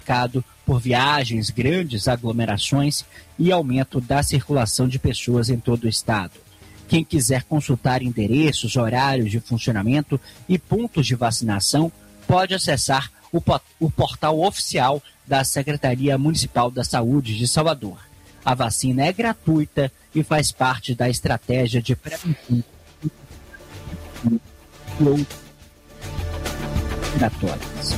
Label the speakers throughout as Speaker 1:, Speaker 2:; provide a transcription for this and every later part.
Speaker 1: por viagens, grandes aglomerações e aumento da circulação de pessoas em todo o estado. Quem quiser consultar endereços, horários de funcionamento e pontos de vacinação pode acessar o portal oficial da Secretaria Municipal da Saúde de Salvador. A vacina é gratuita e faz parte da estratégia de prevenção respiratórias.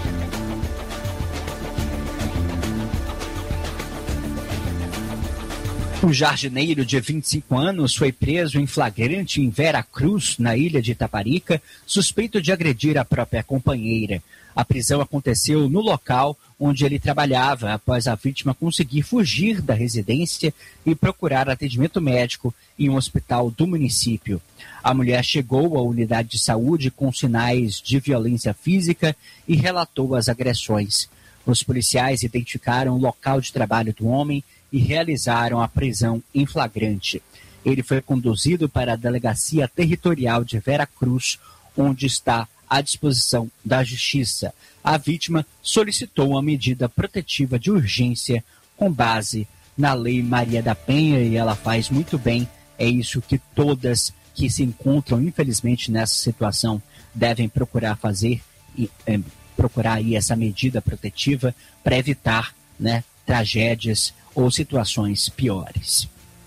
Speaker 1: Um jardineiro de 25 anos foi preso em flagrante em Vera Cruz, na ilha de Itaparica, suspeito de agredir a própria companheira. A prisão aconteceu no local onde ele trabalhava, após a vítima conseguir fugir da residência e procurar atendimento médico em um hospital do município. A mulher chegou à unidade de saúde com sinais de violência física e relatou as agressões. Os policiais identificaram o local de trabalho do homem e realizaram a prisão em flagrante. Ele foi conduzido para a Delegacia Territorial de Vera Cruz, onde está à disposição da Justiça. A vítima solicitou uma medida protetiva de urgência com base na Lei Maria da Penha e ela faz muito bem. É isso que todas que se encontram, infelizmente, nessa situação devem procurar fazer e procurar aí essa medida protetiva para evitar, né, tragédias ou situações piores.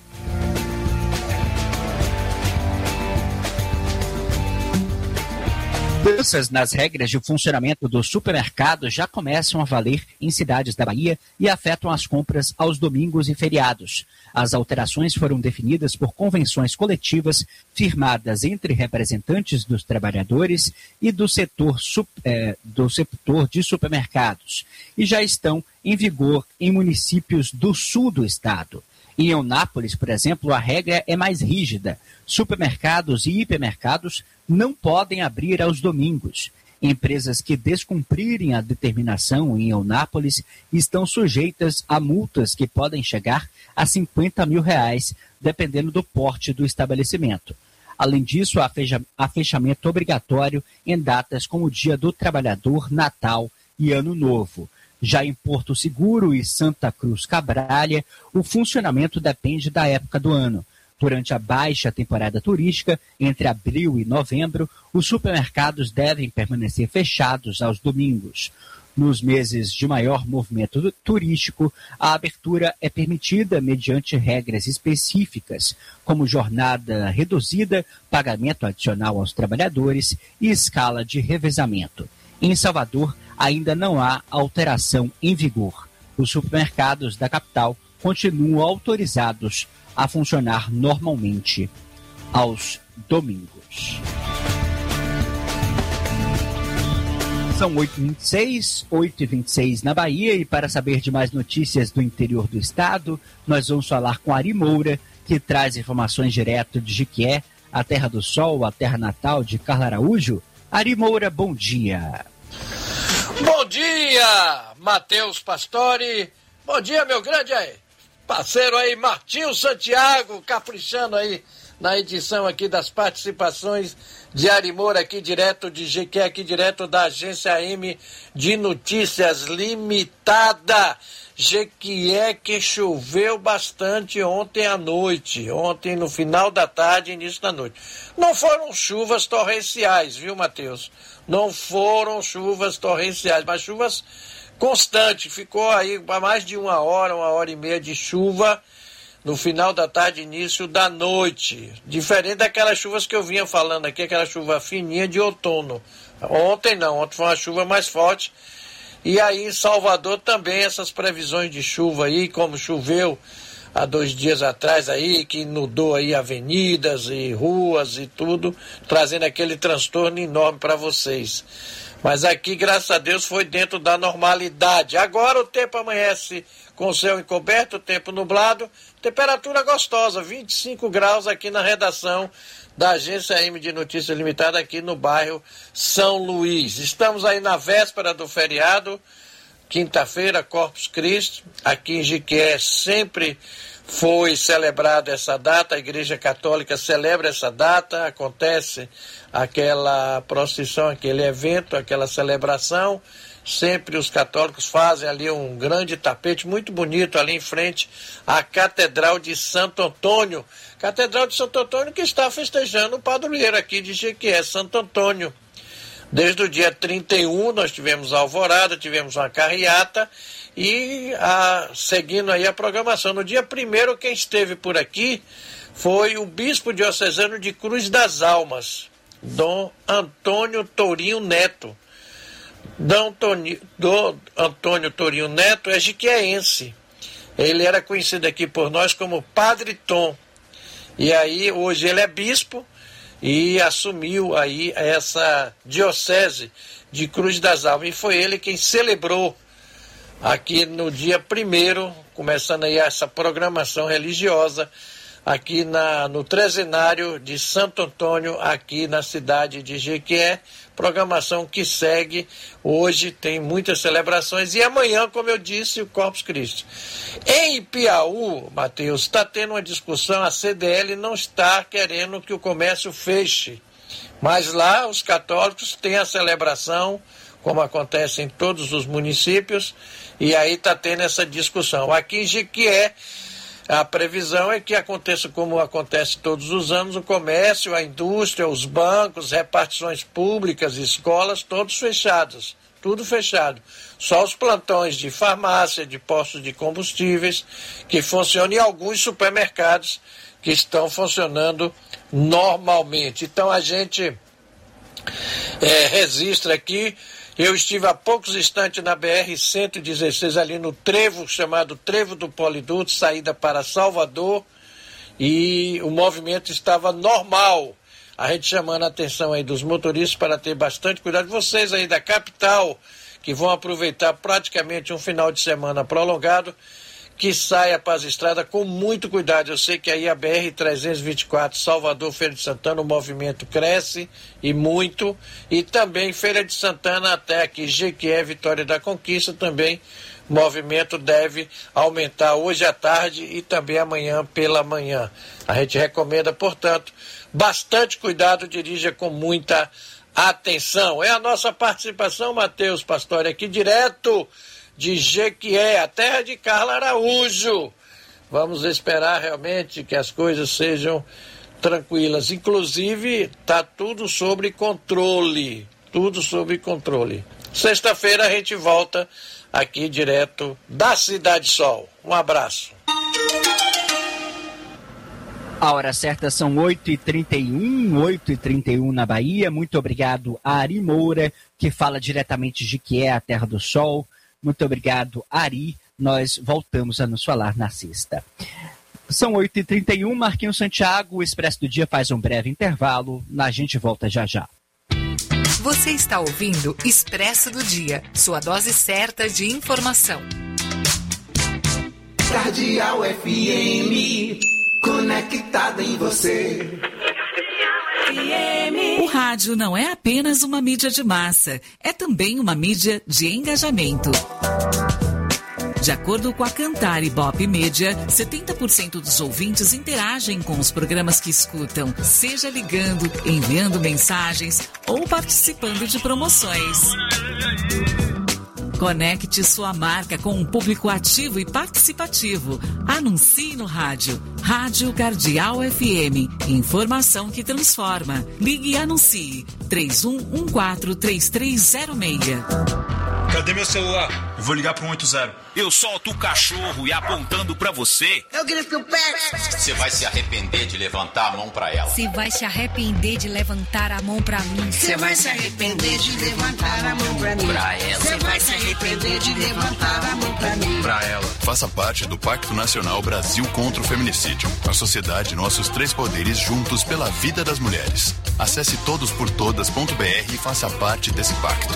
Speaker 1: Mudanças nas regras de funcionamento do supermercado já começam a valer em cidades da Bahia e afetam as compras aos domingos e feriados. As alterações foram definidas por convenções coletivas firmadas entre representantes dos trabalhadores e do setor de supermercados e já estão em vigor em municípios do sul do estado. Em Eunápolis, por exemplo, a regra é mais rígida. Supermercados e hipermercados não podem abrir aos domingos. Empresas que descumprirem a determinação em Eunápolis estão sujeitas a multas que podem chegar a R$50 mil, dependendo do porte do estabelecimento. Além disso, há fechamento obrigatório em datas como o Dia do Trabalhador, Natal e Ano Novo. Já em Porto Seguro e Santa Cruz Cabralha, o funcionamento depende da época do ano. Durante a baixa temporada turística, entre abril e novembro, os supermercados devem permanecer fechados aos domingos. Nos meses de maior movimento turístico, a abertura é permitida mediante regras específicas, como jornada reduzida, pagamento adicional aos trabalhadores e escala de revezamento. Em Salvador, ainda não há alteração em vigor. Os supermercados da capital continuam autorizados a funcionar normalmente aos domingos. São 8h26 na Bahia, e para saber de mais notícias do interior do estado, nós vamos falar com Ari Moura, que traz informações direto de Jequié, a terra do sol, a terra natal de Carla Araújo. Ari Moura, bom dia.
Speaker 2: Bom dia, Matheus Pastore. Bom dia, meu grande parceiro aí, Martinho Santiago, caprichando aí na edição aqui das participações de Ari Moura, aqui direto de Jequié, aqui direto da Agência AM de Notícias Limitada. Jequié, que choveu bastante ontem à noite, ontem no final da tarde, início da noite. Não foram chuvas torrenciais, viu, Matheus? Não foram chuvas torrenciais, mas chuvas constantes. Ficou aí para mais de uma hora e meia de chuva no final da tarde, início da noite. Diferente daquelas chuvas que eu vinha falando aqui, aquela chuva fininha de outono. Ontem não, ontem foi uma chuva mais forte. E aí em Salvador também essas previsões de chuva aí, como choveu há 2 dias atrás aí, que inundou aí avenidas e ruas e tudo, trazendo aquele transtorno enorme para vocês. Mas aqui, graças a Deus, foi dentro da normalidade. Agora o tempo amanhece com o céu encoberto, o tempo nublado, temperatura gostosa, 25 graus aqui na redação da Agência AM de Notícias Limitada, aqui no bairro São Luís. Estamos aí na véspera do feriado, quinta-feira, Corpus Christi. Aqui em Jequié sempre foi celebrada essa data, a Igreja Católica celebra essa data, acontece aquela procissão, aquele evento, aquela celebração, sempre os católicos fazem ali um grande tapete muito bonito ali em frente à Catedral de Santo Antônio. Catedral de Santo Antônio que está festejando o padroeiro aqui de Jequié, Santo Antônio. Desde o dia 31 nós tivemos a alvorada, tivemos uma carreata e seguindo aí a programação. No dia 1º quem esteve por aqui foi o bispo diocesano de Cruz das Almas, Dom Antônio Tourinho Neto. Dom Antônio Tourinho Neto é jiquiéense. Ele era conhecido aqui por nós como Padre Tom. E aí hoje ele é bispo e assumiu aí essa diocese de Cruz das Almas. E foi ele quem celebrou aqui no dia 1º, começando aí essa programação religiosa, aqui no trezenário de Santo Antônio, aqui na cidade de Jequié. Programação que segue. Hoje tem muitas celebrações e amanhã, como eu disse, o Corpus Christi. Em Piauí, Mateus, está tendo uma discussão, a CDL não está querendo que o comércio feche, mas lá os católicos têm a celebração, como acontece em todos os municípios, e aí está tendo essa discussão. Aqui em Jequié, a previsão é que aconteça como acontece todos os anos, o comércio, a indústria, os bancos, repartições públicas, escolas, todos fechados, tudo fechado. Só os plantões de farmácia, de postos de combustíveis que funcionam e alguns supermercados que estão funcionando normalmente. Então a gente registra aqui. Eu estive há poucos instantes na BR-116, ali no trevo, chamado Trevo do Poliduto, saída para Salvador, e o movimento estava normal. A gente chamando a atenção aí dos motoristas para ter bastante cuidado. Vocês aí da capital, que vão aproveitar praticamente um final de semana prolongado, que saia para as estradas com muito cuidado. Eu sei que aí a BR-324, Salvador, Feira de Santana, o movimento cresce e muito. E também Feira de Santana até aqui, Jequié, Vitória da Conquista, também o movimento deve aumentar hoje à tarde e também amanhã pela manhã. A gente recomenda, portanto, bastante cuidado, dirija com muita atenção. É a nossa participação, Mateus Pastore, aqui direto de Jequié, a terra de Carla Araújo. Vamos esperar realmente que as coisas sejam tranquilas. Inclusive, está tudo sob controle. Tudo sob controle. Sexta-feira a gente volta aqui direto da Cidade Sol. Um abraço.
Speaker 1: A hora certa são 8h31 na Bahia. Muito obrigado a Ari Moura, que fala diretamente de Jequié, a terra do sol. Muito obrigado, Ari. Nós voltamos a nos falar na sexta. São 8h31, Marquinhos Santiago, o Expresso do Dia faz um breve intervalo. A gente volta já já.
Speaker 3: Você está ouvindo Expresso do Dia, sua dose certa de informação.
Speaker 4: Cardeal FM, conectada em você.
Speaker 5: O rádio não é apenas uma mídia de massa, é também uma mídia de engajamento. De acordo com a Cantar Ibope Média, 70% dos ouvintes interagem com os programas que escutam, seja ligando, enviando mensagens ou participando de promoções. Conecte sua marca com um público ativo e participativo. Anuncie no rádio. Rádio Cardeal FM. Informação que transforma. Ligue e anuncie. 31143306.
Speaker 6: Cadê meu celular? Eu vou ligar pro 180.
Speaker 7: Eu solto o cachorro e apontando pra você.
Speaker 8: Eu grito o pé.
Speaker 7: Você vai se arrepender de levantar a mão pra ela.
Speaker 9: Você vai se arrepender de levantar a mão pra mim.
Speaker 8: Você vai se arrepender de levantar a mão pra mim.
Speaker 7: Pra ela.
Speaker 8: Você vai se arrepender de levantar a mão pra mim.
Speaker 6: Pra ela.
Speaker 10: Faça parte do Pacto Nacional Brasil contra o Feminicídio. A sociedade, nossos três poderes juntos pela vida das mulheres. Acesse todosportodas.br e faça parte desse pacto.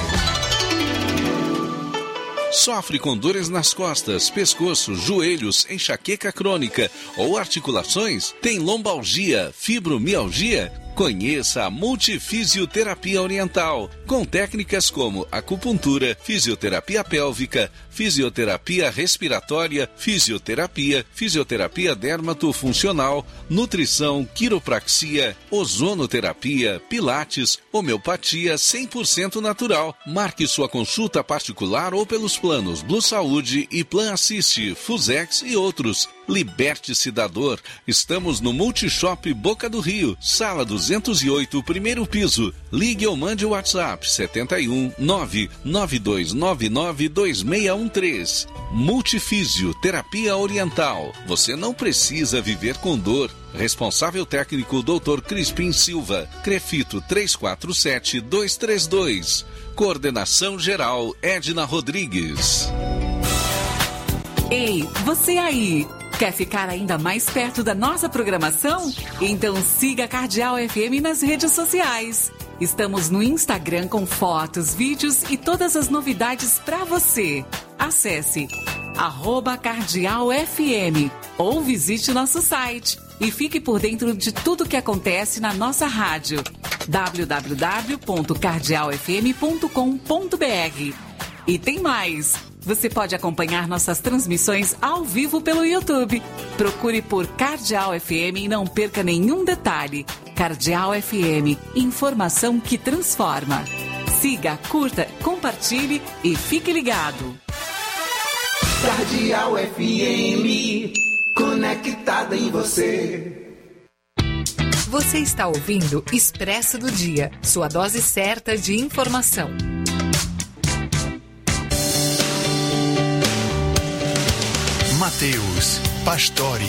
Speaker 11: Sofre com dores nas costas, pescoço, joelhos, enxaqueca crônica ou articulações? Tem lombalgia, fibromialgia? Conheça a Multifisioterapia Oriental, com técnicas como acupuntura, fisioterapia pélvica, fisioterapia respiratória, fisioterapia dermatofuncional, nutrição, quiropraxia, ozonoterapia, pilates, homeopatia 100% natural. Marque sua consulta particular ou pelos planos Blue Saúde e Plan Assist, Fusex e outros. Liberte-se da dor. Estamos no Multishop Boca do Rio, sala 208, primeiro piso. Ligue ou mande o WhatsApp 71 992992613. Multifísio Terapia Oriental. Você não precisa viver com dor. Responsável técnico Dr. Crispim Silva. Crefito 347232. Coordenação geral Edna Rodrigues.
Speaker 5: Ei, você aí! Quer ficar ainda mais perto da nossa programação? Então siga a Cardeal FM nas redes sociais. Estamos no Instagram com fotos, vídeos e todas as novidades para você. Acesse @CardealFM ou visite nosso site e fique por dentro de tudo que acontece na nossa rádio. www.cardealfm.com.br. E tem mais! Você pode acompanhar nossas transmissões ao vivo pelo YouTube. Procure por Cardeal FM e não perca nenhum detalhe. Cardeal FM, informação que transforma. Siga, curta, compartilhe e fique ligado.
Speaker 4: Cardeal FM, conectada em você.
Speaker 3: Você está ouvindo Expresso do Dia, sua dose certa de informação.
Speaker 10: Matheus Pastore.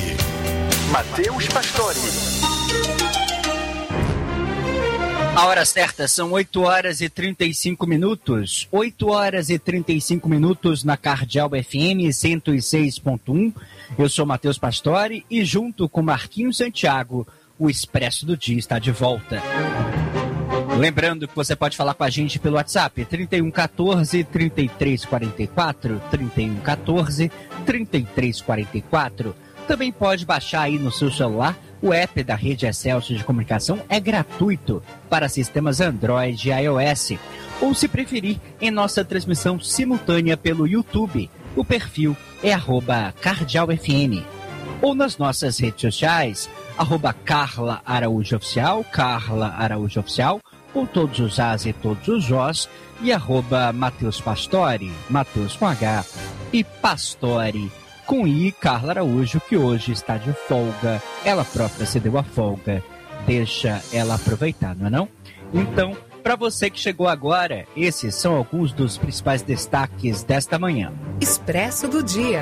Speaker 1: A hora certa são 8 horas e 35 minutos. 8 horas e 35 minutos na Cardeal FM 106.1. Eu sou Matheus Pastore e junto com Marquinhos Santiago, o Expresso do Dia está de volta. Lembrando que você pode falar com a gente pelo WhatsApp 3114-3344, 3114-3344. Também pode baixar aí no seu celular o app da Rede Excelsior de Comunicação, é gratuito para sistemas Android e iOS. Ou se preferir, em nossa transmissão simultânea pelo YouTube, o perfil é @CardealFM. Ou nas nossas redes sociais, @Carla Araújo Oficial, Carla Araújo Oficial, com todos os As e todos os Os, e @Matheus Pastore, Matheus com H, e Pastore com I, Carla Araújo, que hoje está de folga. Ela própria se deu a folga. Deixa ela aproveitar, não é não? Então, para você que chegou agora, esses são alguns dos principais destaques desta manhã.
Speaker 3: Expresso do Dia.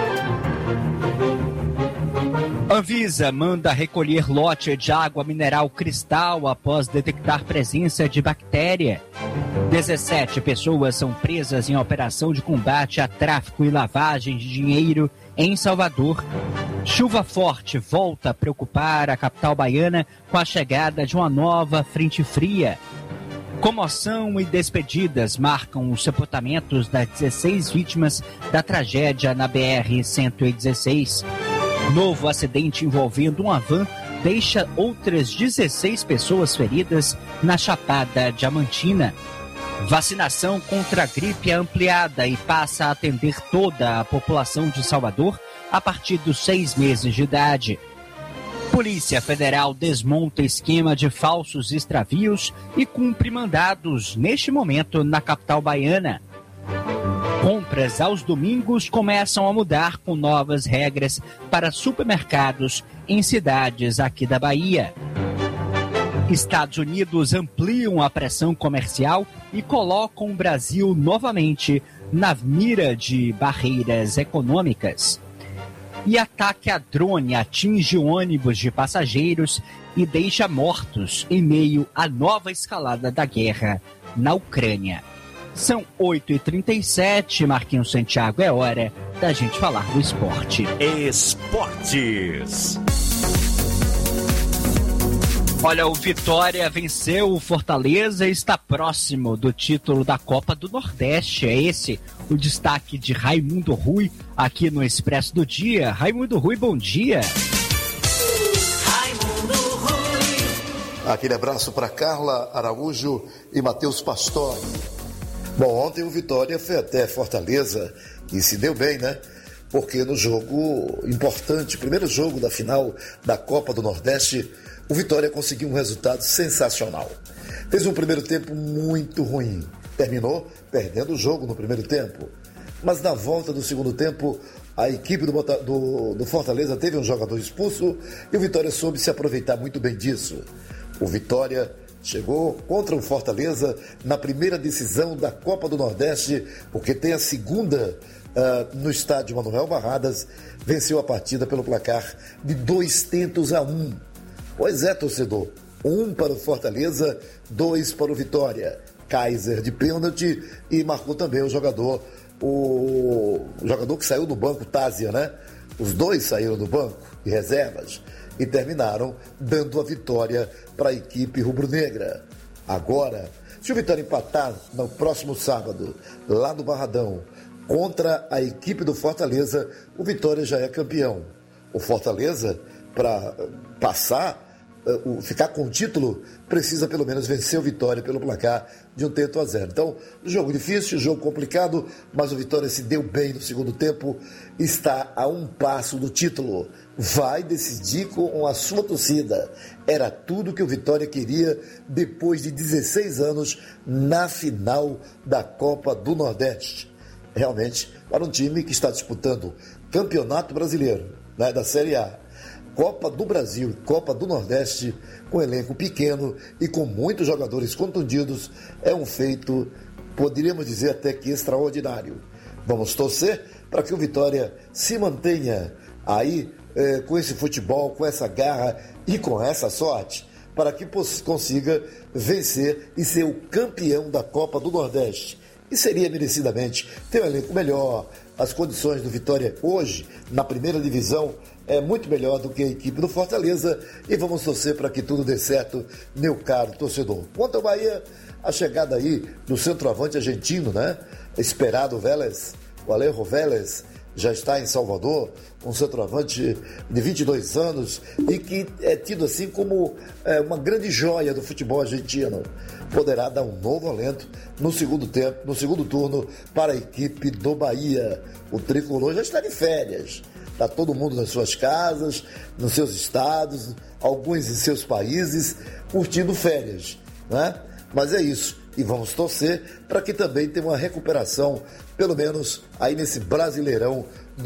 Speaker 1: Anvisa manda recolher lote de água mineral Cristal após detectar presença de bactéria. 17 pessoas são presas em operação de combate a tráfico e lavagem de dinheiro em Salvador. Chuva forte volta a preocupar a capital baiana com a chegada de uma nova frente fria. Comoção e despedidas marcam os sepultamentos das 16 vítimas da tragédia na BR-116. Novo acidente envolvendo uma van deixa outras 16 pessoas feridas na Chapada Diamantina. Vacinação contra a gripe é ampliada e passa a atender toda a população de Salvador a partir dos 6 meses de idade. Polícia Federal desmonta esquema de falsos extravios e cumpre mandados neste momento na capital baiana. Compras aos domingos começam a mudar com novas regras para supermercados em cidades aqui da Bahia. Estados Unidos ampliam a pressão comercial e colocam o Brasil novamente na mira de barreiras econômicas. E ataque a drone atinge ônibus de passageiros e deixa mortos em meio à nova escalada da guerra na Ucrânia. São 8h37, Marquinhos Santiago, é hora da gente falar do esporte.
Speaker 12: Esportes.
Speaker 1: Olha, o Vitória venceu o Fortaleza e está próximo do título da Copa do Nordeste. É esse o destaque de Raimundo Rui aqui no Expresso do Dia. Raimundo Rui, bom dia.
Speaker 12: Aquele abraço para Carla Araújo e Matheus Pastore. Bom, ontem o Vitória foi até Fortaleza e se deu bem, né? Porque no jogo importante, primeiro jogo da final da Copa do Nordeste, o Vitória conseguiu um resultado sensacional. Fez um primeiro tempo muito ruim. Terminou perdendo o jogo no primeiro tempo. Mas na volta do segundo tempo, a equipe do Fortaleza teve um jogador expulso e o Vitória soube se aproveitar muito bem disso. O Vitória chegou contra o Fortaleza na primeira decisão da Copa do Nordeste, porque tem a segunda no estádio Manuel Barradas, venceu a partida pelo placar de 2-1. Pois é, torcedor, 1 para o Fortaleza, 2 para o Vitória. Kaiser de pênalti e marcou também o jogador que saiu do banco, Tásia, né? Os dois saíram do banco de reservas e terminaram dando a vitória para a equipe rubro-negra. Agora, se o Vitória empatar no próximo sábado, lá no Barradão, contra a equipe do Fortaleza, o Vitória já é campeão. O Fortaleza, para ficar com o título, precisa pelo menos vencer o Vitória pelo placar de 1-0. Então, jogo difícil, jogo complicado, mas o Vitória se deu bem no segundo tempo, está a um passo do título. Vai decidir com a sua torcida. Era tudo que o Vitória queria depois de 16 anos na final da Copa do Nordeste. Realmente, para um time que está disputando Campeonato Brasileiro, né, da Série A, Copa do Brasil, Copa do Nordeste, com elenco pequeno e com muitos jogadores contundidos, é um feito, poderíamos dizer até que extraordinário. Vamos torcer para que o Vitória se mantenha aí com esse futebol, com essa garra e com essa sorte, para que consiga vencer e ser o campeão da Copa do Nordeste. E seria merecidamente ter um elenco melhor. As condições do Vitória hoje, na primeira divisão, é muito melhor do que a equipe do Fortaleza. E vamos torcer para que tudo dê certo, meu caro torcedor. Quanto ao Bahia, a chegada aí do centroavante argentino, né? Esperado Vélez, o Alejo Vélez, já está em Salvador, um centroavante de 22 anos e que é tido assim como uma grande joia do futebol argentino. Poderá dar um novo alento no segundo turno para a equipe do Bahia. O tricolor já está de férias. Está todo mundo nas suas casas, nos seus estados, alguns em seus países, curtindo férias, né? Mas é isso. E vamos torcer para que também tenha uma recuperação, pelo menos aí nesse Brasileirão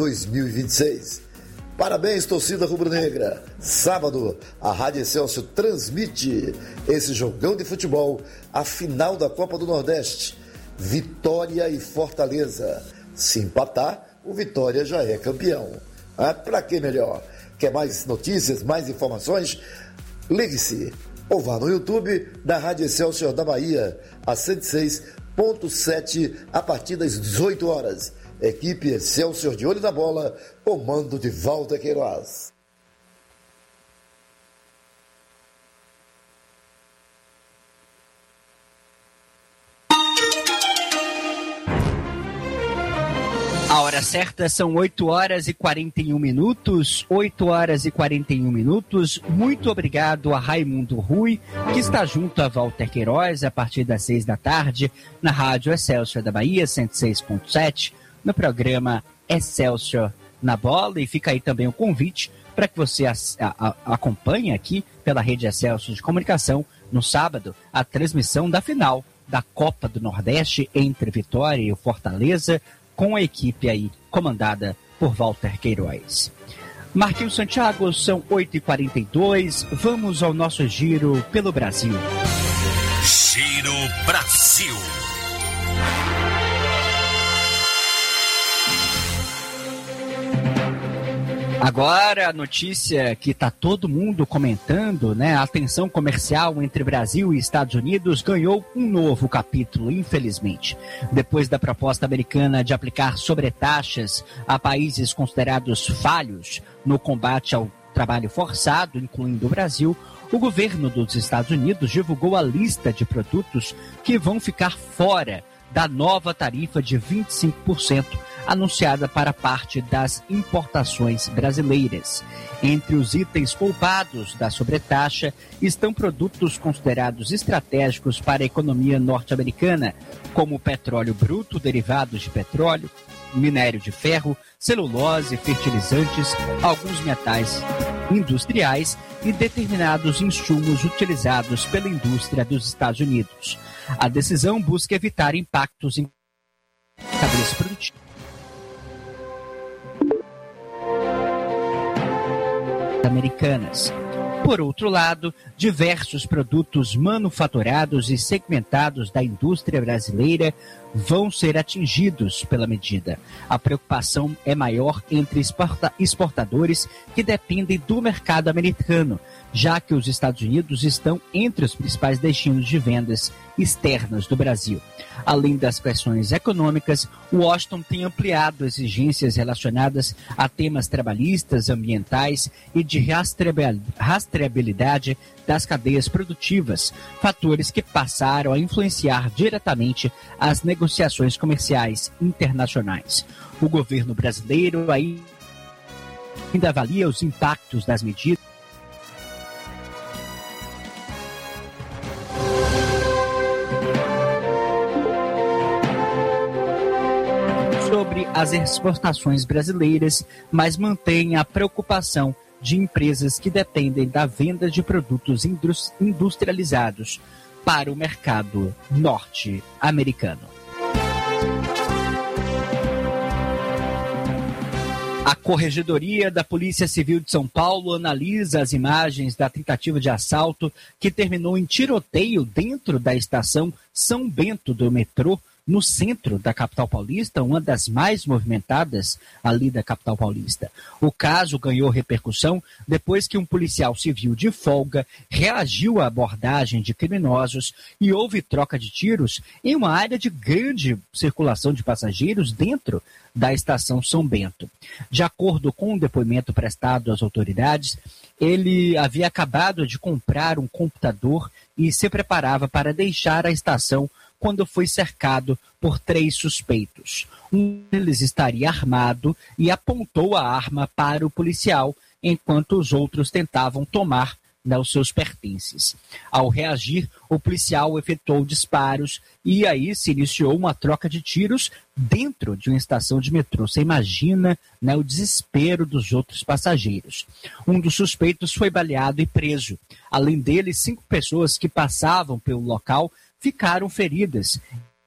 Speaker 12: 2026. Parabéns, torcida rubro-negra. Sábado, a Rádio Excelsior transmite esse jogão de futebol, a final da Copa do Nordeste. Vitória e Fortaleza. Se empatar, o Vitória já é campeão. Para que melhor? Quer mais notícias, mais informações? Ligue-se ou vá no YouTube da Rádio Excelsior da Bahia, a 106.7, a partir das 18 horas. Equipe Excelsior de olho na bola, comando de Walter Queiroz.
Speaker 1: A hora certa são 8 horas e 41 minutos. 8 horas e 41 minutos. Muito obrigado a Raimundo Rui, que está junto a Walter Queiroz a partir das 6 da tarde, na Rádio Excelsior da Bahia, 106.7, no programa Excelsior na Bola. E fica aí também o convite para que você acompanhe aqui pela Rede Excelsior de Comunicação, no sábado, a transmissão da final da Copa do Nordeste entre Vitória e o Fortaleza, com a equipe aí comandada por Walter Queiroz. Marquinhos Santiago, são 8h42, vamos ao nosso giro pelo Brasil.
Speaker 13: Giro Brasil.
Speaker 1: Agora a notícia que está todo mundo comentando, né? A tensão comercial entre Brasil e Estados Unidos ganhou um novo capítulo, infelizmente. Depois da proposta americana de aplicar sobretaxas a países considerados falhos no combate ao trabalho forçado, incluindo o Brasil, o governo dos Estados Unidos divulgou a lista de produtos que vão ficar fora da nova tarifa de 25% anunciada para parte das importações brasileiras. Entre os itens poupados da sobretaxa estão produtos considerados estratégicos para a economia norte-americana, como petróleo bruto, derivados de petróleo, minério de ferro, celulose, fertilizantes, alguns metais industriais e determinados insumos utilizados pela indústria dos Estados Unidos. A decisão busca evitar impactos em cadeias produtivas americanas. Por outro lado, diversos produtos manufaturados e segmentados da indústria brasileira vão ser atingidos pela medida. A preocupação é maior entre exportadores que dependem do mercado americano, já que os Estados Unidos estão entre os principais destinos de vendas externas do Brasil. Além das pressões econômicas, Washington tem ampliado exigências relacionadas a temas trabalhistas, ambientais e de rastreabilidade das cadeias produtivas, fatores que passaram a influenciar diretamente as negociações comerciais internacionais. O governo brasileiro ainda avalia os impactos das medidas sobre as exportações brasileiras, mas mantém a preocupação de empresas que dependem da venda de produtos industrializados para o mercado norte-americano. A Corregedoria da Polícia Civil de São Paulo analisa as imagens da tentativa de assalto que terminou em tiroteio dentro da estação São Bento do metrô, no centro da capital paulista, uma das mais movimentadas ali da capital paulista. O caso ganhou repercussão depois que um policial civil de folga reagiu à abordagem de criminosos e houve troca de tiros em uma área de grande circulação de passageiros dentro da estação São Bento. De acordo com o depoimento prestado às autoridades, ele havia acabado de comprar um computador e se preparava para deixar a estação quando foi cercado por 3 suspeitos. Um deles estaria armado e apontou a arma para o policial, enquanto os outros tentavam tomar os seus pertences. Ao reagir, o policial efetuou disparos e aí se iniciou uma troca de tiros dentro de uma estação de metrô. Você imagina, o desespero dos outros passageiros. Um dos suspeitos foi baleado e preso. Além dele, 5 pessoas que passavam pelo local ficaram feridas.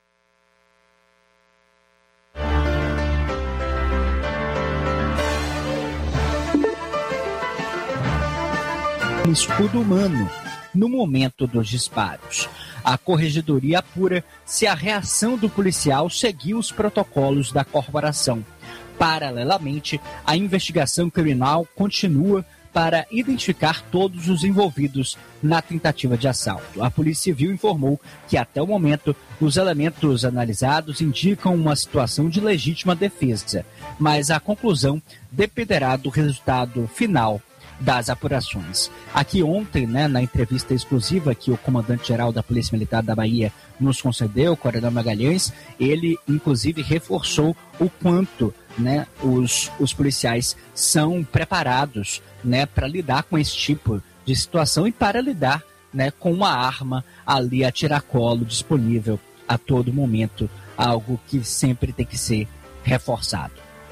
Speaker 1: Um escudo humano no momento dos disparos. A Corregedoria apura se a reação do policial seguiu os protocolos da corporação. Paralelamente, a investigação criminal continua para identificar todos os envolvidos na tentativa de assalto. A Polícia Civil informou que, até o momento, os elementos analisados indicam uma situação de legítima defesa, mas a conclusão dependerá do resultado final das apurações. Aqui ontem, na entrevista exclusiva que o comandante-geral da Polícia Militar da Bahia nos concedeu, o Coronel Magalhães, ele inclusive reforçou o quanto os policiais são preparados para lidar com esse tipo de situação e para lidar com uma arma ali a tiracolo disponível a todo momento, algo que sempre tem que ser reforçado.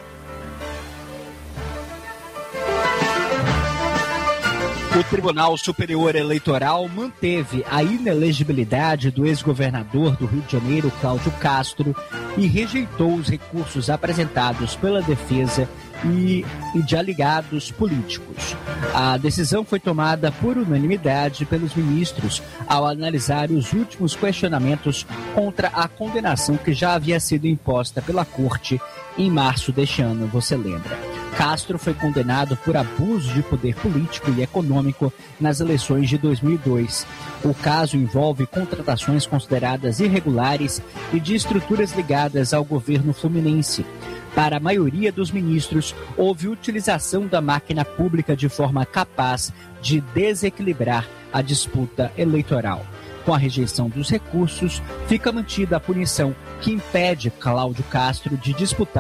Speaker 1: O Tribunal Superior Eleitoral manteve a inelegibilidade do ex-governador do Rio de Janeiro, Cláudio Castro, e rejeitou os recursos apresentados pela defesa e de aliados políticos. A decisão foi tomada por unanimidade pelos ministros ao analisar os últimos questionamentos contra a condenação que já havia sido imposta pela Corte em março deste ano, você lembra. Castro foi condenado por abuso de poder político e econômico nas eleições de 2002. O caso envolve contratações consideradas irregulares e de estruturas ligadas ao governo fluminense. Para a maioria dos ministros, houve utilização da máquina pública de forma capaz de desequilibrar a disputa eleitoral. Com a rejeição dos recursos, fica mantida a punição que impede Cláudio Castro de disputar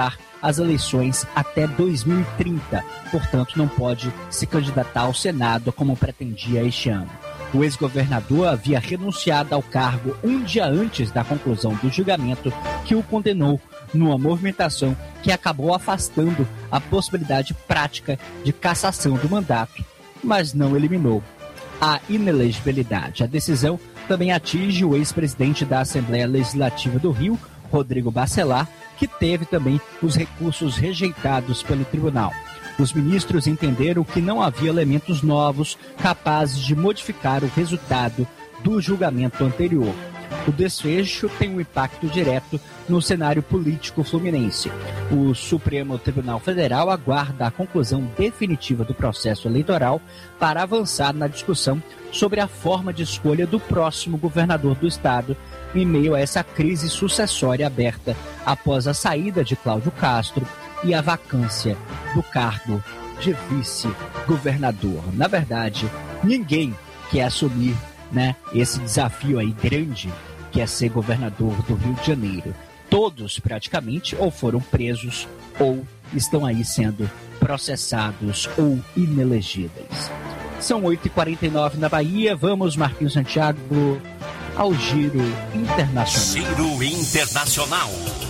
Speaker 1: as eleições até 2030, portanto não pode se candidatar ao Senado como pretendia este ano. O ex-governador havia renunciado ao cargo um dia antes da conclusão do julgamento que o condenou, numa movimentação que acabou afastando a possibilidade prática de cassação do mandato, mas não eliminou a inelegibilidade. A decisão também atinge o ex-presidente da Assembleia Legislativa do Rio, Rodrigo Bacelar, que teve também os recursos rejeitados pelo tribunal. Os ministros entenderam que não havia elementos novos capazes de modificar o resultado do julgamento anterior. O desfecho tem um impacto direto no cenário político fluminense. O Supremo Tribunal Federal aguarda a conclusão definitiva do processo eleitoral para avançar na discussão sobre a forma de escolha do próximo governador do estado, em meio a essa crise sucessória aberta após a saída de Cláudio Castro e a vacância do cargo de vice-governador. Na verdade, ninguém quer assumir, esse desafio aí grande que é ser governador do Rio de Janeiro. Todos praticamente ou foram presos ou estão aí sendo processados ou inelegíveis. São 8h49 na Bahia. Vamos, Marquinhos Santiago, ao Giro Internacional.
Speaker 13: Giro Internacional.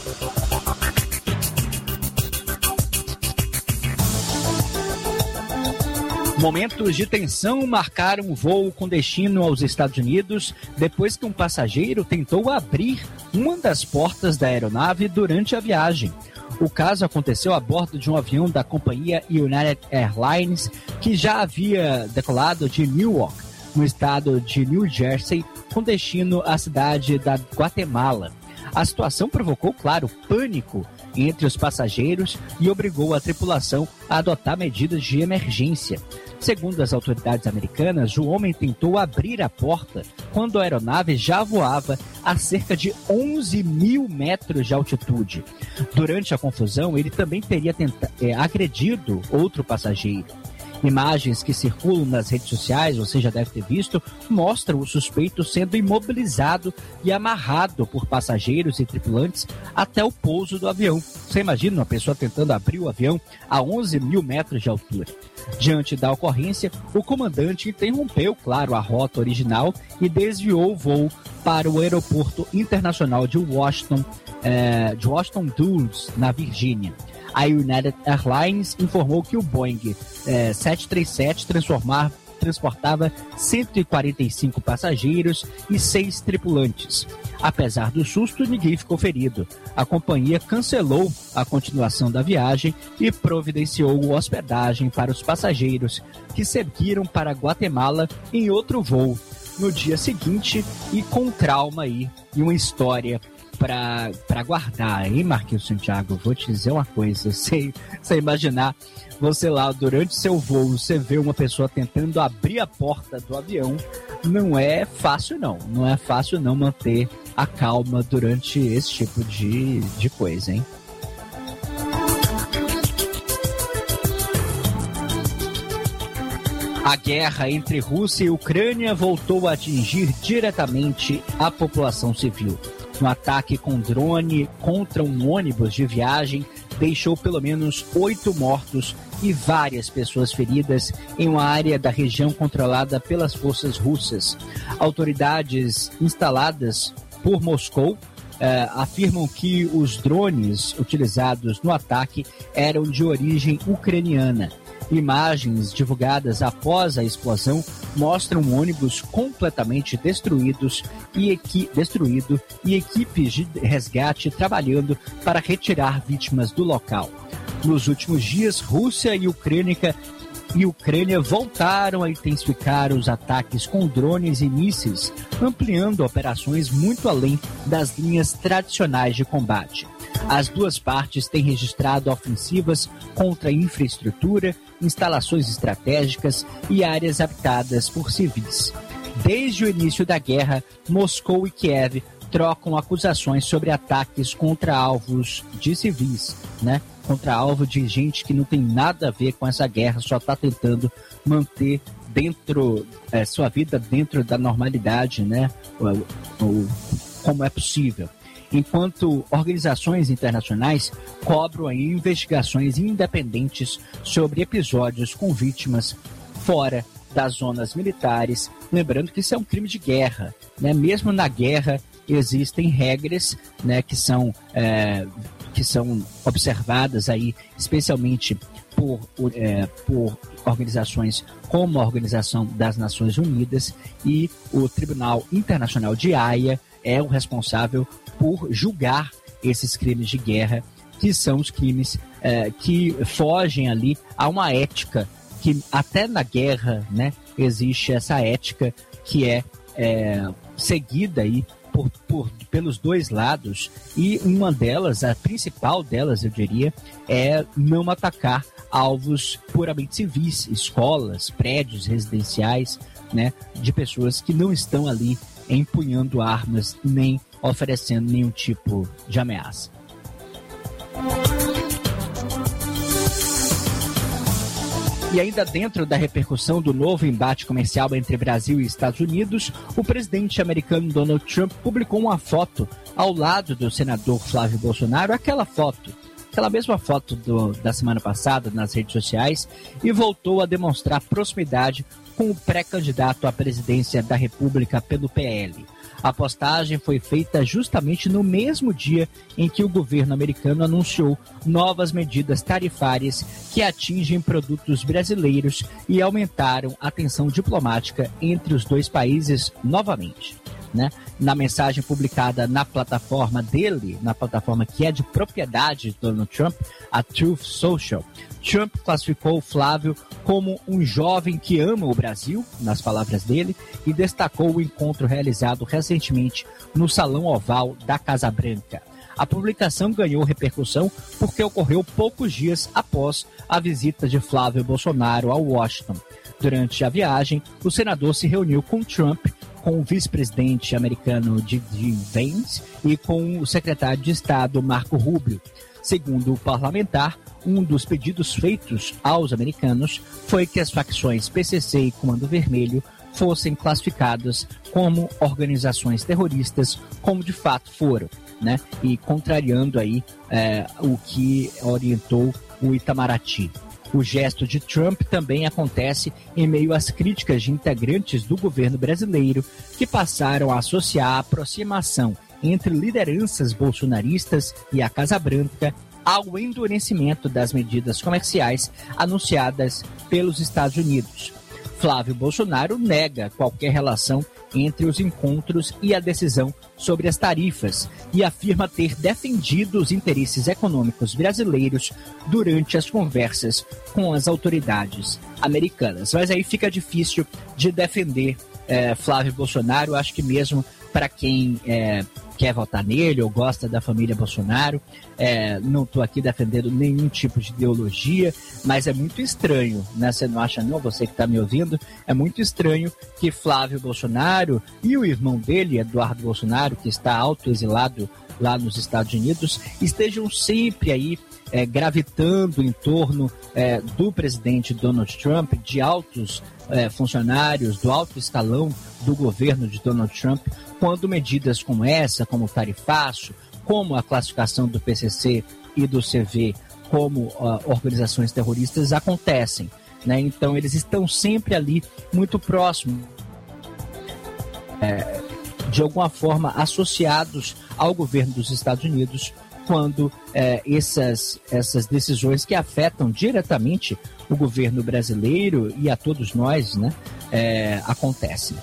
Speaker 1: Momentos de tensão marcaram um voo com destino aos Estados Unidos depois que um passageiro tentou abrir uma das portas da aeronave durante a viagem. O caso aconteceu a bordo de um avião da companhia United Airlines que já havia decolado de Newark, no estado de New Jersey, com destino à cidade da Guatemala. A situação provocou, claro, pânico entre os passageiros e obrigou a tripulação a adotar medidas de emergência. Segundo as autoridades americanas, o homem tentou abrir a porta quando a aeronave já voava a cerca de 11 mil metros de altitude. Durante a confusão, ele também teria agredido outro passageiro. Imagens que circulam nas redes sociais, você já deve ter visto, mostram o suspeito sendo imobilizado e amarrado por passageiros e tripulantes até o pouso do avião. Você imagina uma pessoa tentando abrir o avião a 11 mil metros de altura. Diante da ocorrência, o comandante interrompeu, claro, a rota original e desviou o voo para o aeroporto internacional de Washington Dulles, na Virgínia. A United Airlines informou que o Boeing 737 transportava 145 passageiros e 6 tripulantes. Apesar do susto, ninguém ficou ferido. A companhia cancelou a continuação da viagem e providenciou hospedagem para os passageiros que seguiram para Guatemala em outro voo no dia seguinte e com trauma aí e uma história para guardar, hein, Marquinhos Santiago? Vou te dizer uma coisa, sem imaginar, você lá durante seu voo, você vê uma pessoa tentando abrir a porta do avião, não é fácil não manter a calma durante esse tipo de coisa, hein? A guerra entre Rússia e Ucrânia voltou a atingir diretamente a população civil. Um ataque com drone contra um ônibus de viagem deixou pelo menos 8 mortos e várias pessoas feridas em uma área da região controlada pelas forças russas. Autoridades instaladas por Moscou afirmam que os drones utilizados no ataque eram de origem ucraniana. Imagens divulgadas após a explosão mostram um ônibus completamente destruído e equipes de resgate trabalhando para retirar vítimas do local. Nos últimos dias, Rússia e Ucrânia voltaram a intensificar os ataques com drones e mísseis, ampliando operações muito além das linhas tradicionais de combate. As duas partes têm registrado ofensivas contra infraestrutura, instalações estratégicas e áreas habitadas por civis. Desde o início da guerra, Moscou e Kiev trocam acusações sobre ataques contra alvos de civis, contra alvo de gente que não tem nada a ver com essa guerra, só está tentando manter sua vida dentro da normalidade, como é possível. enquanto organizações internacionais cobram aí investigações independentes sobre episódios com vítimas fora das zonas militares. Lembrando que isso é um crime de guerra, né? Mesmo na guerra existem regras, né, que são observadas aí, especialmente por organizações como a Organização das Nações Unidas, e o Tribunal Internacional de Haia é o responsável por julgar esses crimes de guerra, que são os crimes que fogem ali a uma ética que até na guerra, né, existe essa ética que é seguida aí pelos dois lados, e uma delas, a principal delas, eu diria, é não atacar alvos puramente civis, escolas, prédios residenciais, né, de pessoas que não estão ali empunhando armas nem oferecendo nenhum tipo de ameaça. E ainda dentro da repercussão do novo embate comercial entre Brasil e Estados Unidos, o presidente americano Donald Trump publicou uma foto ao lado do senador Flávio Bolsonaro, aquela mesma foto da semana passada nas redes sociais, e voltou a demonstrar proximidade com o pré-candidato à presidência da República pelo PL. A postagem foi feita justamente no mesmo dia em que o governo americano anunciou novas medidas tarifárias que atingem produtos brasileiros e aumentaram a tensão diplomática entre os dois países novamente, né? Na mensagem publicada na plataforma dele, na plataforma que é de propriedade de Donald Trump, a Truth Social, Trump classificou Flávio como um jovem que ama o Brasil, nas palavras dele, e destacou o encontro realizado recentemente no Salão Oval da Casa Branca. A publicação ganhou repercussão porque ocorreu poucos dias após a visita de Flávio Bolsonaro a Washington. Durante a viagem, o senador se reuniu com Trump, com o vice-presidente americano J.D. Vance e com o secretário de Estado Marco Rubio. Segundo o parlamentar, um dos pedidos feitos aos americanos foi que as facções PCC e Comando Vermelho fossem classificadas como organizações terroristas, como de fato foram, né? E contrariando aí o que orientou o Itamaraty. O gesto de Trump também acontece em meio às críticas de integrantes do governo brasileiro que passaram a associar a aproximação entre lideranças bolsonaristas e a Casa Branca ao endurecimento das medidas comerciais anunciadas pelos Estados Unidos. Flávio Bolsonaro nega qualquer relação entre os encontros e a decisão sobre as tarifas e afirma ter defendido os interesses econômicos brasileiros durante as conversas com as autoridades americanas. Mas aí fica difícil de defender Flávio Bolsonaro. Acho que mesmo para quem quer votar nele ou gosta da família Bolsonaro, não estou aqui defendendo nenhum tipo de ideologia, mas é muito estranho, né? Você não acha não, você que está me ouvindo? É muito estranho que Flávio Bolsonaro e o irmão dele, Eduardo Bolsonaro, que está autoexilado lá nos Estados Unidos, estejam sempre aí gravitando em torno do presidente Donald Trump, de altos funcionários, do alto escalão do governo de Donald Trump, quando medidas como essa, como o tarifaço, como a classificação do PCC e do CV como organizações terroristas acontecem, né? Então eles estão sempre ali muito próximos, de alguma forma associados ao governo dos Estados Unidos, quando essas decisões que afetam diretamente o governo brasileiro e a todos nós, né, acontecem.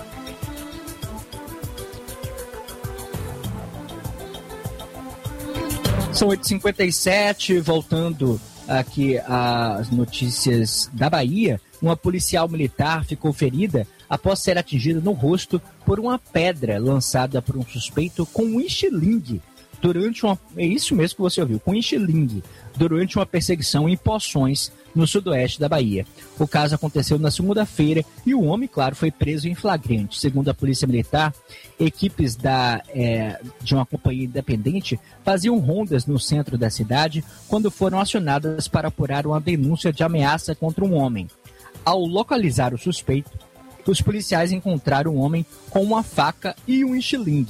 Speaker 1: São 8h57, voltando aqui às notícias da Bahia. Uma policial militar ficou ferida após ser atingida no rosto por uma pedra lançada por um suspeito com um estilingue é isso mesmo que você ouviu, com estilingue, durante uma perseguição em Poções, no sudoeste da Bahia. O caso aconteceu na segunda-feira e o homem, claro, foi preso em flagrante. Segundo a Polícia Militar, equipes de uma companhia independente faziam rondas no centro da cidade quando foram acionadas para apurar uma denúncia de ameaça contra um homem. Ao localizar o suspeito, os policiais encontraram um homem com uma faca e um estilingue.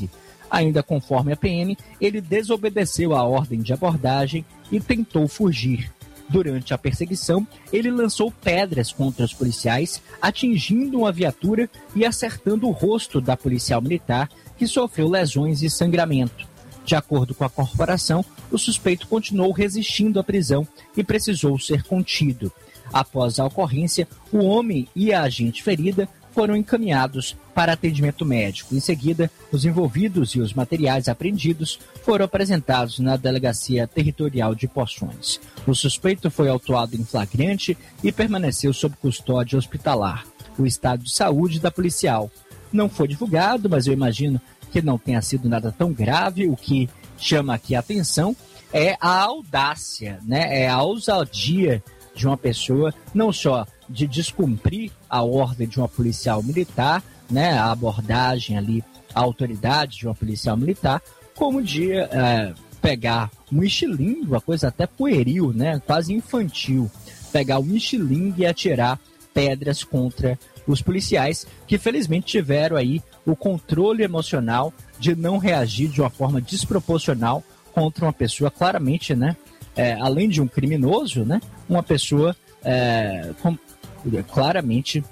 Speaker 1: Ainda conforme a PM, ele desobedeceu a ordem de abordagem e tentou fugir. Durante a perseguição, ele lançou pedras contra os policiais, atingindo uma viatura e acertando o rosto da policial militar, que sofreu lesões e sangramento. De acordo com a corporação, o suspeito continuou resistindo à prisão e precisou ser contido. Após a ocorrência, o homem e a agente ferida foram encaminhados para atendimento médico. Em seguida, os envolvidos e os materiais apreendidos foram apresentados na Delegacia Territorial de Poções. O suspeito foi autuado em flagrante e permaneceu sob custódia hospitalar. O estado de saúde da policial não foi divulgado, mas eu imagino que não tenha sido nada tão grave. O que chama aqui a atenção é a audácia, né? É a ousadia de uma pessoa, não só de descumprir a ordem de uma policial militar, né, a abordagem ali, a autoridade de uma policial militar, como de pegar um estilingue, uma coisa até pueril, né, quase infantil, pegar um estilingue e atirar pedras contra os policiais, que felizmente tiveram aí o controle emocional de não reagir de uma forma desproporcional contra uma pessoa claramente, né, além de um criminoso, né, uma pessoa claramente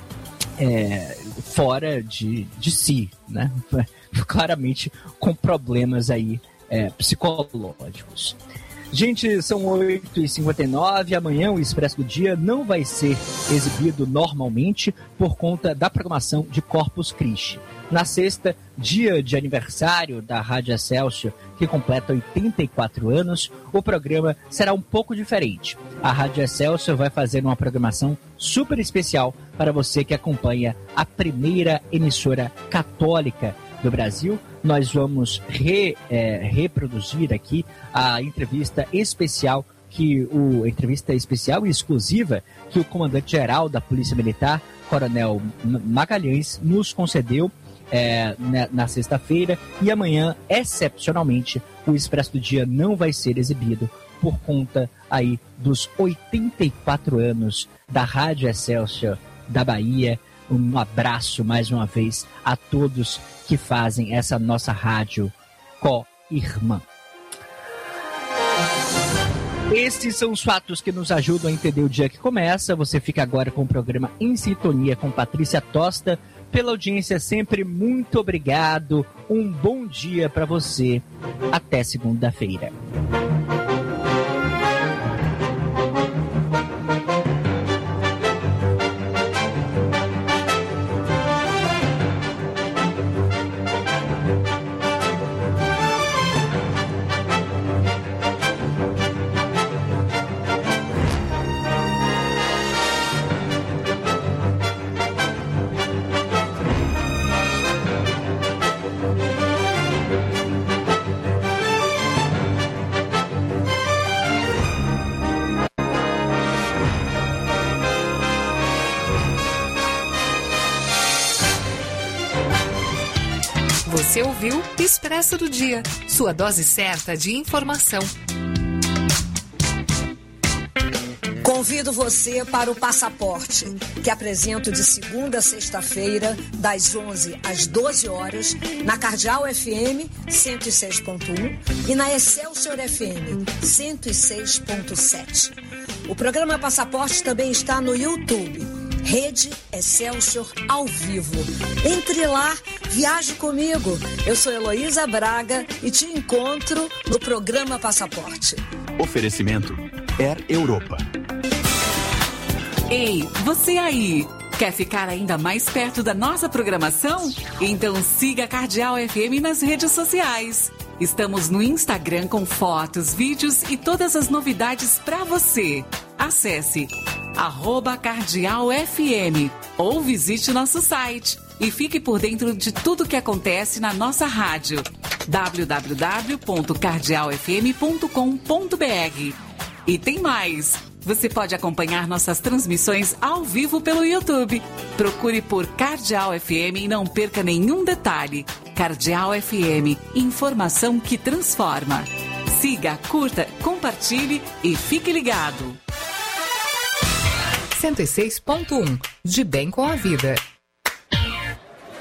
Speaker 1: fora de si, né, claramente com problemas aí psicológicos. Gente, são 8h59, amanhã o Expresso do Dia não vai ser exibido normalmente por conta da programação de Corpus Christi. Na sexta, dia de aniversário da Rádio Excelsior, que completa 84 anos, o programa será um pouco diferente. A Rádio Excelsior vai fazer uma programação super especial para você que acompanha a primeira emissora católica do Brasil. Nós vamos reproduzir aqui a entrevista especial entrevista especial e exclusiva que o comandante-geral da Polícia Militar, Coronel Magalhães, nos concedeu na sexta-feira, e amanhã, excepcionalmente, o Expresso do Dia não vai ser exibido por conta aí dos 84 anos da Rádio Excelsior da Bahia. Um abraço mais uma vez a todos que fazem essa nossa rádio co-irmã. Esses são os fatos que nos ajudam a entender o dia que começa. Você fica agora com o programa Em Sintonia com Patrícia Tosta. Pela audiência sempre, muito obrigado. Um bom dia para você. Até segunda-feira.
Speaker 3: Você ouviu Expresso do Dia, sua dose certa de informação.
Speaker 14: Convido você para o Passaporte, que apresento de segunda a sexta-feira, das 11 às 12 horas, na Cardeal FM 106.1 e na Excelsior FM 106.7. O programa Passaporte também está no YouTube, Rede Excelsior ao vivo. Entre lá, viaje comigo. Eu sou Heloísa Braga e te encontro no programa Passaporte.
Speaker 10: Oferecimento Air Europa.
Speaker 5: Ei, você aí! Quer ficar ainda mais perto da nossa programação? Então siga a Cardeal FM nas redes sociais. Estamos no Instagram com fotos, vídeos e todas as novidades para você. Acesse @CardealFM ou visite nosso site e fique por dentro de tudo que acontece na nossa rádio. www.cardealfm.com.br. E tem mais! Você pode acompanhar nossas transmissões ao vivo pelo YouTube. Procure por Cardeal FM e não perca nenhum detalhe. Cardeal FM, informação que transforma. Siga, curta, compartilhe e fique ligado.
Speaker 3: 106.1, de bem com a vida.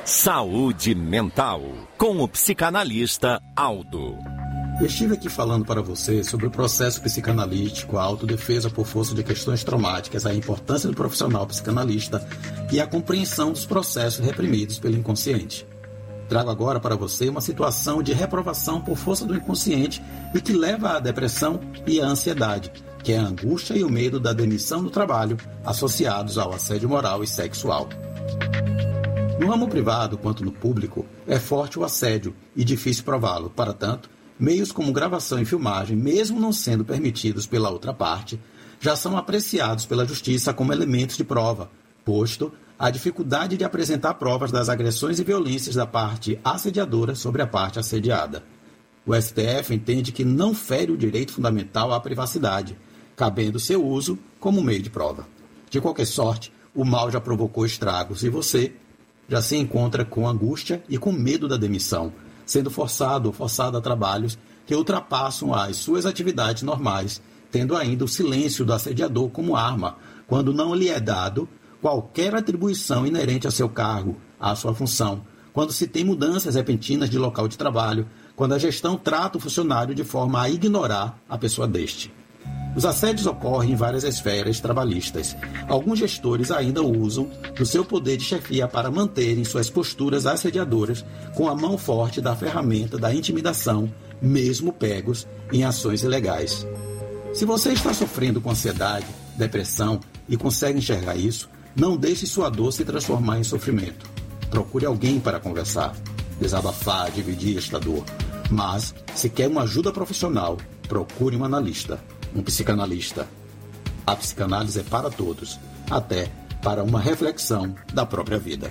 Speaker 15: Saúde Mental, com o psicanalista Aldo.
Speaker 16: Eu estive aqui falando para você sobre o processo psicanalítico, a autodefesa por força de questões traumáticas, a importância do profissional psicanalista e a compreensão dos processos reprimidos pelo inconsciente. Trago agora para você uma situação de reprovação por força do inconsciente e que leva à depressão e à ansiedade, que é a angústia e o medo da demissão do trabalho associados ao assédio moral e sexual. No ramo privado quanto no público, é forte o assédio e difícil prová-lo. Para tanto, meios como gravação e filmagem, mesmo não sendo permitidos pela outra parte, já são apreciados pela justiça como elementos de prova, posto a dificuldade de apresentar provas das agressões e violências da parte assediadora sobre a parte assediada. O STF entende que não fere o direito fundamental à privacidade, cabendo seu uso como meio de prova. De qualquer sorte, o mal já provocou estragos e você já se encontra com angústia e com medo da demissão, sendo forçado ou forçada a trabalhos que ultrapassam as suas atividades normais, tendo ainda o silêncio do assediador como arma, quando não lhe é dado qualquer atribuição inerente a seu cargo, à sua função, quando se tem mudanças repentinas de local de trabalho, quando a gestão trata o funcionário de forma a ignorar a pessoa deste. Os assédios ocorrem em várias esferas trabalhistas. Alguns gestores ainda usam do seu poder de chefia para manterem suas posturas assediadoras com a mão forte da ferramenta da intimidação, mesmo pegos em ações ilegais. Se você está sofrendo com ansiedade, depressão e consegue enxergar isso, não deixe sua dor se transformar em sofrimento. Procure alguém para conversar, desabafar, dividir esta dor. Mas, se quer uma ajuda profissional, procure um analista, um psicanalista. A psicanálise é para todos, até para uma reflexão da própria vida.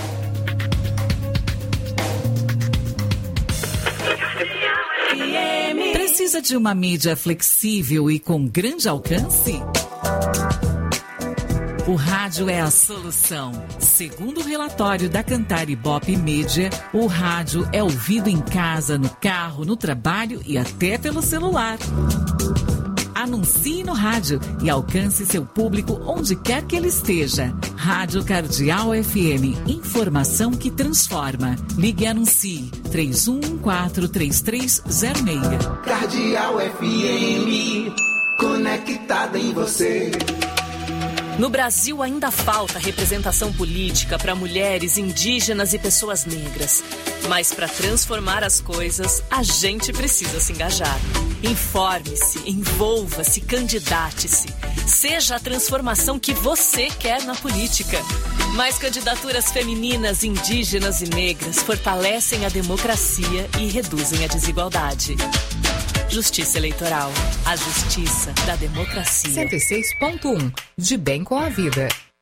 Speaker 5: Precisa de uma mídia flexível e com grande alcance? O rádio é a solução. Segundo o relatório da Cantar Ibope Mídia, o rádio é ouvido em casa, no carro, no trabalho e até pelo celular. Anuncie no rádio e alcance seu público onde quer que ele esteja. Rádio Cardeal FM. Informação que transforma. Ligue e anuncie. 31143306.
Speaker 4: Cardeal FM. Conectada em você.
Speaker 17: No Brasil ainda falta representação política para mulheres, indígenas e pessoas negras. Mas para transformar as coisas, a gente precisa se engajar. Informe-se, envolva-se, candidate-se. Seja a transformação que você quer na política. Mais candidaturas femininas, indígenas e negras fortalecem a democracia e reduzem a desigualdade. Justiça Eleitoral. A justiça da democracia.
Speaker 3: 106.1. De bem com a vida.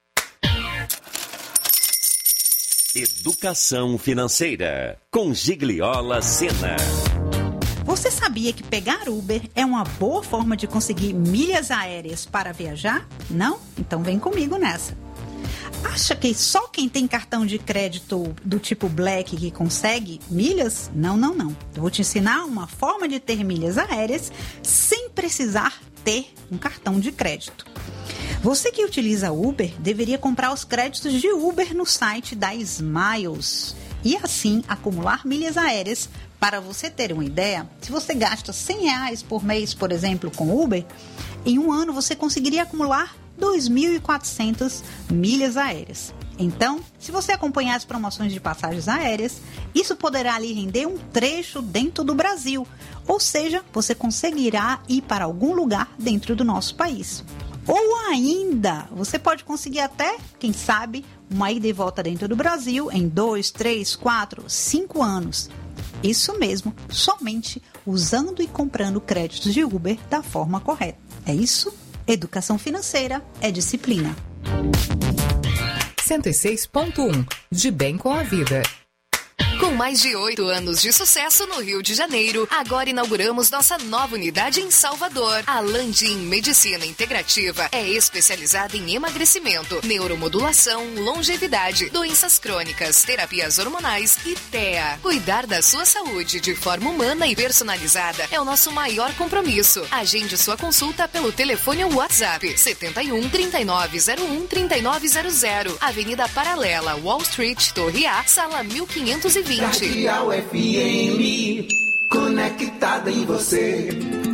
Speaker 15: Educação financeira. Com Gigliola Sena.
Speaker 18: Você sabia que pegar Uber é uma boa forma de conseguir milhas aéreas para viajar? Não? Então vem comigo nessa. Acha que só quem tem cartão de crédito do tipo Black que consegue milhas? Não. Eu vou te ensinar uma forma de ter milhas aéreas sem precisar ter um cartão de crédito. Você que utiliza Uber deveria comprar os créditos de Uber no site da Smiles e assim acumular milhas aéreas. Para você ter uma ideia, se você gasta R$100 por mês, por exemplo, com Uber, em um ano você conseguiria acumular 2.400 milhas aéreas. Então, se você acompanhar as promoções de passagens aéreas, isso poderá lhe render um trecho dentro do Brasil. Ou seja, você conseguirá ir para algum lugar dentro do nosso país. Ou ainda, você pode conseguir até, quem sabe, uma ida e volta dentro do Brasil em 2, 3, 4, 5 anos. Isso mesmo, somente usando e comprando créditos de Uber da forma correta. É isso? Educação financeira é disciplina.
Speaker 3: 106.1. De bem com a vida. Com mais de 8 anos de sucesso no Rio de Janeiro, agora inauguramos nossa nova unidade em Salvador. A Landim Medicina Integrativa é especializada em emagrecimento, neuromodulação, longevidade, doenças crônicas, terapias hormonais e TEA. Cuidar da sua saúde de forma humana e personalizada é o nosso maior compromisso. Agende sua consulta pelo telefone ou WhatsApp 71 3901 3900, Avenida Paralela, Wall Street, Torre A, sala 1520.
Speaker 4: Cardeal FM, conectada em você.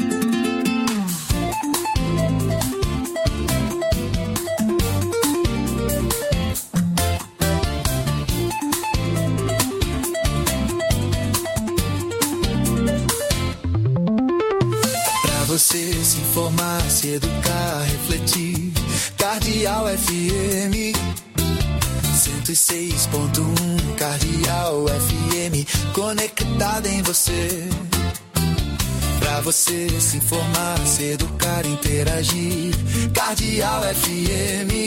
Speaker 19: Pra você se informar, se educar, refletir. Cardeal FM 106.1, Cardeal FM, conectada em você. Pra você se informar, se educar, interagir. Cardeal FM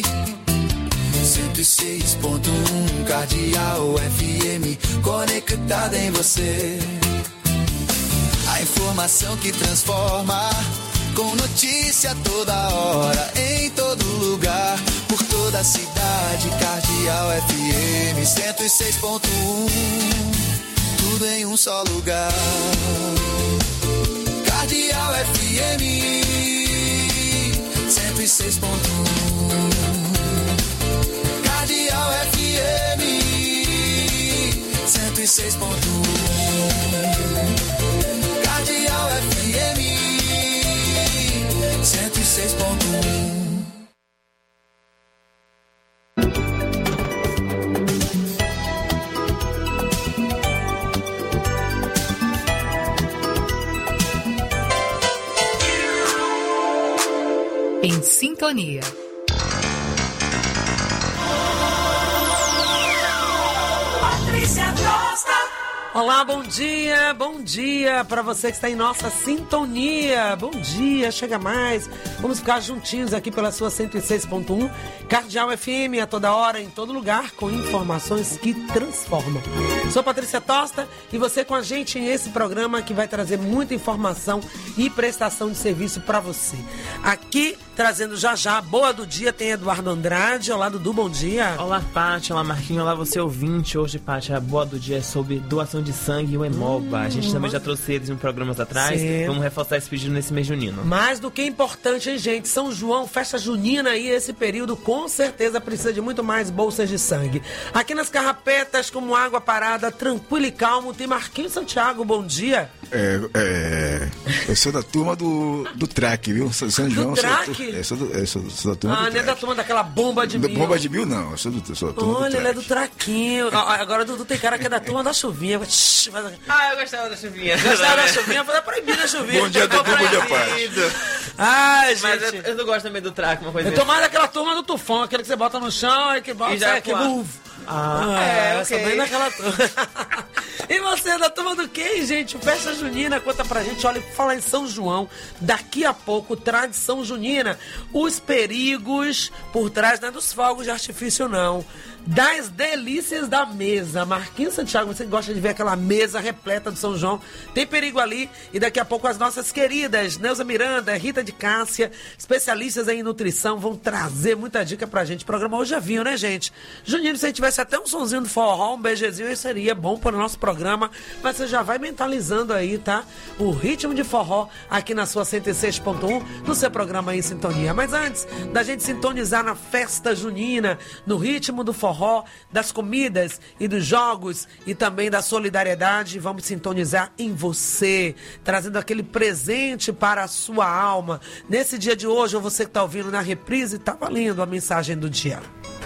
Speaker 19: 106.1, Cardeal FM, conectada em você. A informação que transforma, com notícia toda hora, em todo lugar, por toda a cidade. Cardeal FM 106.1, tudo em um só lugar. Cardeal FM 106.1, Cardeal FM 106.1, Cardeal FM 106.1.
Speaker 3: Em sintonia.
Speaker 20: Patrícia Costa. Olá, bom dia para você que está em nossa sintonia. Bom dia, chega mais. Vamos ficar juntinhos aqui pela sua 106.1, Cardeal FM, a toda hora, em todo lugar, com informações que transformam. Sou Patrícia Tosta e você com a gente nesse programa que vai trazer muita informação e prestação de serviço para você. Aqui, trazendo já a boa do dia, tem Eduardo Andrade. Olá, Dudu, bom dia.
Speaker 21: Olá, Paty, olá, Marquinhos, olá, você ouvinte. Hoje, Paty, a boa do dia é sobre doação de sangue e o Hemoba. A gente também já trouxe eles em programas atrás. Sim. Vamos reforçar esse pedido nesse mês junino.
Speaker 20: Mais do que importante, hein, gente? São João, festa junina aí, esse período com certeza precisa de muito mais bolsas de sangue. Aqui nas Carrapetas, como água parada, tranquilo e calmo, tem Marquinhos Santiago, bom dia.
Speaker 22: Eu sou da turma do track, viu? São João.
Speaker 20: Do track?
Speaker 22: Sou da turma do
Speaker 20: não é da turma daquela bomba de mil.
Speaker 22: Bomba de mil, não. Eu sou da turma do track.
Speaker 20: Olha, ele é do traquinho. Agora o Dudu tem cara que é da turma da chuvinha.
Speaker 21: Eu gostava da chuvinha.
Speaker 20: Gostava da chuvinha? Foi proibido a chuvinha.
Speaker 22: Bom dia, Dudu, bom dia, pai.
Speaker 20: Ai, gente.
Speaker 21: Mas eu não gosto também do track, uma coisa.
Speaker 20: Eu tô mais daquela turma do tufão, aquele que você bota no chão e que bota,
Speaker 21: já
Speaker 20: que move.
Speaker 21: Ok.
Speaker 20: Bem daquela turma. E você é da turma do quê, gente? Festa junina, conta pra gente. Olha, falar em São João, daqui a pouco, tradição junina. Os perigos por trás, não é dos fogos de artifício, não. Das delícias da mesa. Marquinhos Santiago, você gosta de ver aquela mesa repleta do São João. Tem perigo ali. E daqui a pouco as nossas queridas Neuza Miranda, Rita de Cássia, especialistas em nutrição, vão trazer muita dica pra gente. O programa hoje já viu, né, gente? Junino, se a gente tivesse até um sonzinho do forró, um beijezinho, aí seria bom para o nosso programa. Mas você já vai mentalizando aí, tá? O ritmo de forró aqui na sua 106.1, no seu programa aí em sintonia. Mas antes da gente sintonizar na festa junina, no ritmo do forró, das comidas e dos jogos e também da solidariedade, vamos sintonizar em você, trazendo aquele presente para a sua alma. Nesse dia de hoje, ou você que está ouvindo na reprise, está valendo a mensagem do dia.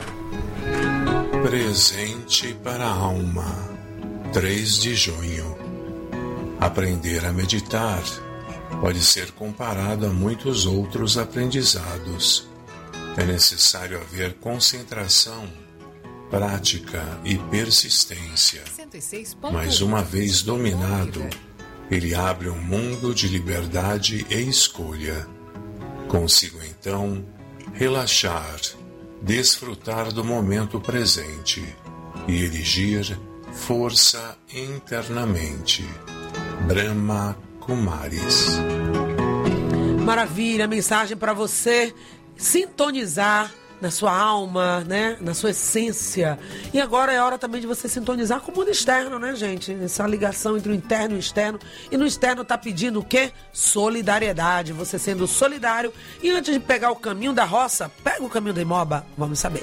Speaker 23: Presente para a alma, 3 de junho. Aprender a meditar pode ser comparado a muitos outros aprendizados. É necessário haver concentração, prática e persistência. Mas uma vez dominado, ele abre um mundo de liberdade e escolha. Consigo então relaxar, desfrutar do momento presente e erigir força internamente. Brahma Kumaris.
Speaker 20: Maravilha, mensagem para você sintonizar na sua alma, né? Na sua essência. E agora é hora também de você sintonizar com o mundo externo, né, gente? Essa ligação entre o interno e o externo. E no externo tá pedindo o quê? Solidariedade. Você sendo solidário. E antes de pegar o caminho da roça, pega o caminho da Imoba. Vamos saber.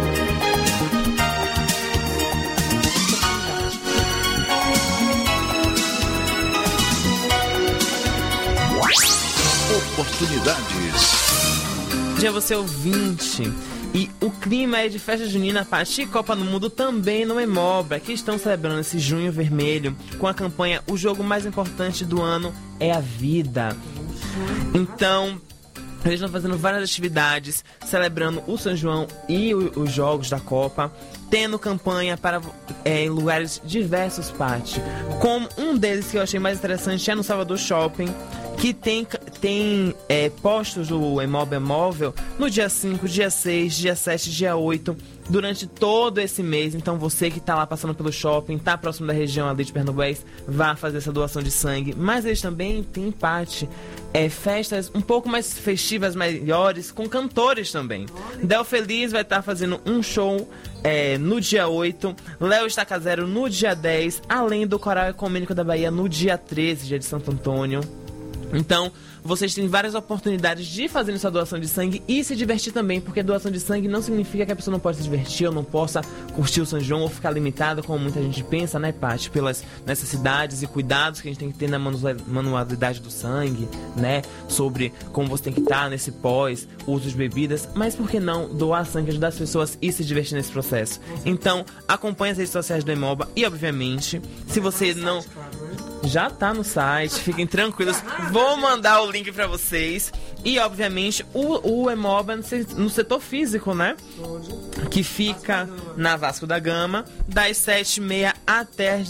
Speaker 23: Oportunidades.
Speaker 21: Dia você ouvinte. E o clima é de festa junina, Paty, e Copa no Mundo também no Imoba, que estão celebrando esse junho vermelho com a campanha O Jogo Mais Importante do Ano é a Vida. Então, eles estão fazendo várias atividades, celebrando o São João e os jogos da Copa, tendo campanha para em lugares diversos, Paty. Como um deles que eu achei mais interessante é no Salvador Shopping, que tem postos do Imoba Móvel no dia 5, dia 6, dia 7, dia 8, durante todo esse mês. Então você que está lá passando pelo shopping, está próximo da região ali de Pernambués, vá fazer essa doação de sangue. Mas eles também têm, Paty, festas um pouco mais festivas, maiores, com cantores também. Del Feliz vai estar fazendo um show no dia 8, Léo Estaca Zero no dia 10, além do Coral Ecumênico da Bahia no dia 13, dia de Santo Antônio. Então, vocês têm várias oportunidades de fazer essa doação de sangue e se divertir também, porque doação de sangue não significa que a pessoa não pode se divertir ou não possa curtir o São João ou ficar limitada, como muita gente pensa, né, Paty? Pelas necessidades e cuidados que a gente tem que ter na manualidade do sangue, né? Sobre como você tem que estar nesse pós-uso de bebidas, mas por que não doar sangue, ajudar as pessoas e se divertir nesse processo? Então, acompanhe as redes sociais do Imoba e, obviamente, se você não... Já tá no site, fiquem tranquilos. Vou mandar o link pra vocês. E, obviamente, o Imoba no setor físico, né? Que fica na Vasco da Gama, das 7h30 até as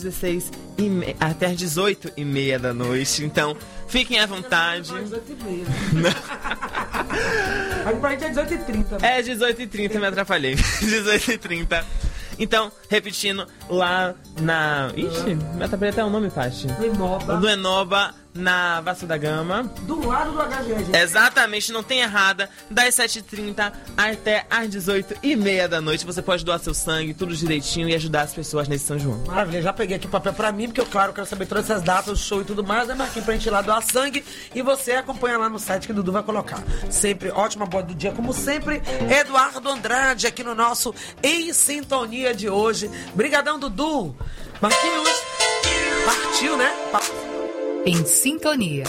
Speaker 21: 18h30 da noite. Então, fiquem à vontade.
Speaker 20: Pra gente é 18h30.
Speaker 21: É 18h30, me atrapalhei. 18h30. Então, repetindo, lá na... Ixi, me atrapalhei até o nome, Paty. Do Imoba, na Vasco da Gama.
Speaker 20: Do lado do HG.
Speaker 21: Exatamente, não tem errada. Das 7h30 até as 18h30 da noite. Você pode doar seu sangue, tudo direitinho, e ajudar as pessoas nesse São João.
Speaker 20: Maravilha, já peguei aqui o papel pra mim, porque eu, claro, quero saber todas essas datas, o show e tudo mais, né, Marquinhos, pra gente ir lá doar sangue. E você acompanha lá no site que o Dudu vai colocar. Sempre ótima boa do dia, como sempre. Eduardo Andrade aqui no nosso Em Sintonia de hoje. Brigadão, Dudu. Marquinhos, partiu, né?
Speaker 3: Em Sintonia.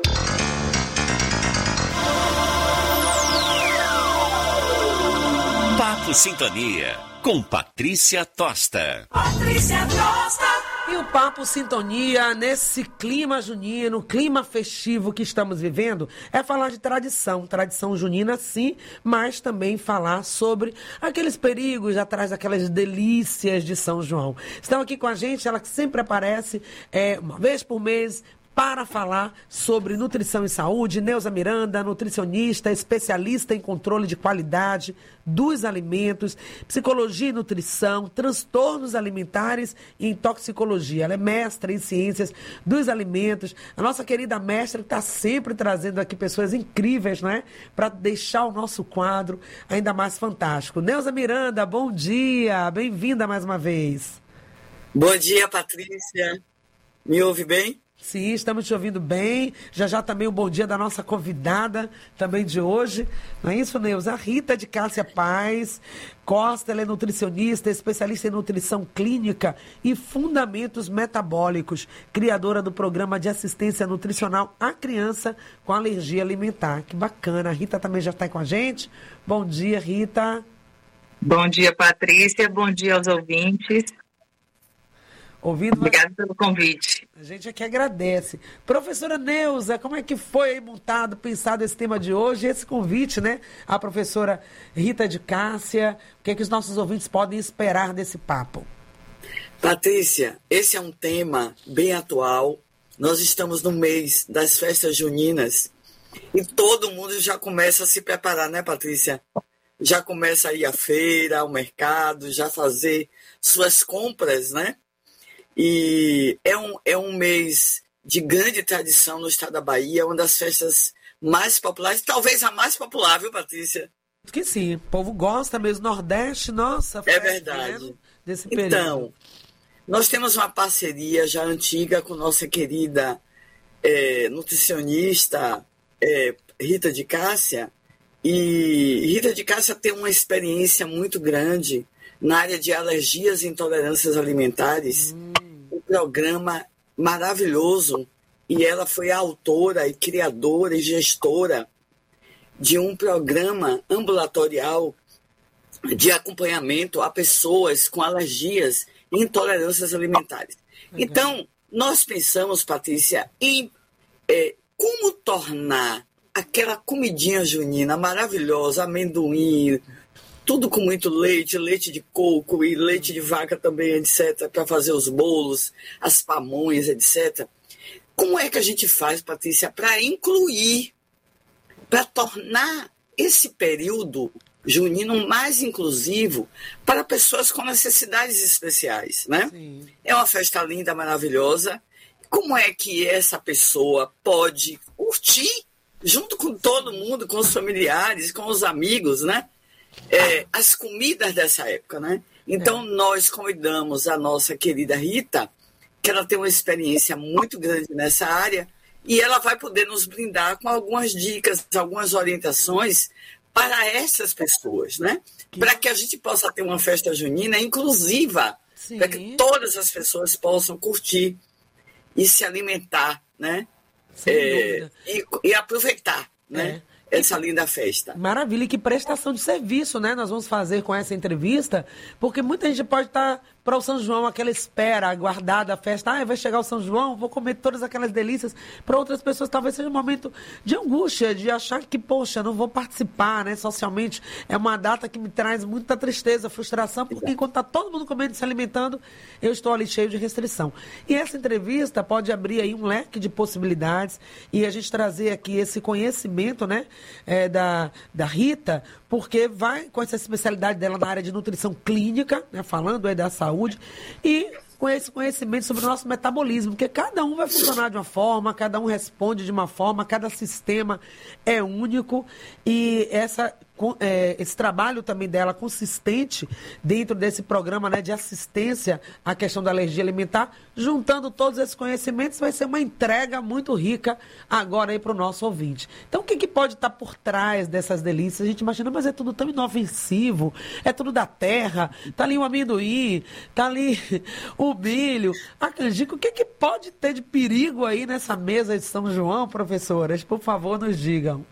Speaker 13: Papo Sintonia, com Patrícia Tosta.
Speaker 20: Patrícia Tosta. E o Papo Sintonia, nesse clima junino, clima festivo que estamos vivendo, é falar de tradição junina sim, mas também falar sobre aqueles perigos atrás daquelas delícias de São João. Estão aqui com a gente, ela que sempre aparece uma vez por mês, para falar sobre nutrição e saúde, Neuza Miranda, nutricionista, especialista em controle de qualidade dos alimentos, psicologia e nutrição, transtornos alimentares e em toxicologia. Ela é mestra em ciências dos alimentos. A nossa querida mestra que está sempre trazendo aqui pessoas incríveis, não é? Para deixar o nosso quadro ainda mais fantástico. Neuza Miranda, bom dia, bem-vinda mais uma vez.
Speaker 2: Bom dia, Patrícia. Me ouve bem?
Speaker 20: Sim, estamos te ouvindo bem. Já também o bom dia da nossa convidada também de hoje. Não é isso, Neuza? A Rita de Cássia Paz Costa, ela é nutricionista, especialista em nutrição clínica e fundamentos metabólicos, criadora do programa de assistência nutricional à criança com alergia alimentar. Que bacana. A Rita também já está aí com a gente. Bom dia, Rita.
Speaker 7: Bom dia, Patrícia. Bom dia aos ouvintes. Obrigada pelo convite.
Speaker 20: A gente aqui agradece. Professora Neuza, como é que foi aí montado, pensado esse tema de hoje, esse convite, né? A professora Rita de Cássia, o que é que os nossos ouvintes podem esperar desse papo?
Speaker 2: Patrícia, esse é um tema bem atual. Nós estamos no mês das festas juninas e todo mundo já começa a se preparar, né, Patrícia? Já começa a ir à feira, ao mercado, já fazer suas compras, né? E é um mês de grande tradição no estado da Bahia, uma das festas mais populares, talvez a mais popular, viu, Patrícia?
Speaker 20: Que sim, o povo gosta mesmo, Nordeste, nossa.
Speaker 2: É verdade.
Speaker 20: Né, desse período.
Speaker 2: Então, nós temos uma parceria já antiga com nossa querida nutricionista Rita de Cássia, e Rita de Cássia tem uma experiência muito grande na área de alergias e intolerâncias alimentares, um programa maravilhoso, e ela foi a autora e criadora e gestora de um programa ambulatorial de acompanhamento a pessoas com alergias e intolerâncias alimentares. Então, nós pensamos, Patrícia, em como tornar aquela comidinha junina maravilhosa, amendoim, tudo com muito leite, leite de coco e leite de vaca também, etc., para fazer os bolos, as pamonhas, etc. Como é que a gente faz, Patrícia, para incluir, para tornar esse período junino mais inclusivo para pessoas com necessidades especiais, né? Sim. É uma festa linda, maravilhosa. Como é que essa pessoa pode curtir, junto com todo mundo, com os familiares, com os amigos, né? As comidas dessa época, né? Então, nós convidamos a nossa querida Rita, que ela tem uma experiência muito grande nessa área, e ela vai poder nos brindar com algumas dicas, algumas orientações para essas pessoas, né? Para que a gente possa ter uma festa junina inclusiva, para que todas as pessoas possam curtir e se alimentar, né? E aproveitar, né? Essa linda festa.
Speaker 20: Maravilha, e que prestação de serviço, né? Nós vamos fazer com essa entrevista, porque muita gente pode estar para o São João, aquela espera, aguardada a festa. Vai chegar o São João, vou comer todas aquelas delícias. Para outras pessoas talvez seja um momento de angústia, de achar que, poxa, não vou participar, né? Socialmente é uma data que me traz muita tristeza, frustração, porque enquanto está todo mundo comendo e se alimentando, eu estou ali cheio de restrição. E essa entrevista pode abrir aí um leque de possibilidades e a gente trazer aqui esse conhecimento, né? Da Rita, porque vai com essa especialidade dela na área de nutrição clínica, né, falando da saúde, e com esse conhecimento sobre o nosso metabolismo, porque cada um vai funcionar de uma forma, cada um responde de uma forma, cada sistema é único, e esse trabalho também dela consistente dentro desse programa, né, de assistência à questão da alergia alimentar, juntando todos esses conhecimentos, vai ser uma entrega muito rica agora aí para o nosso ouvinte. Então, o que pode estar por trás dessas delícias? A gente imagina, mas é tudo tão inofensivo, é tudo da terra, tá ali o amendoim, tá ali o milho, a canjica. O que pode ter de perigo aí nessa mesa de São João, professoras? Por favor, nos digam.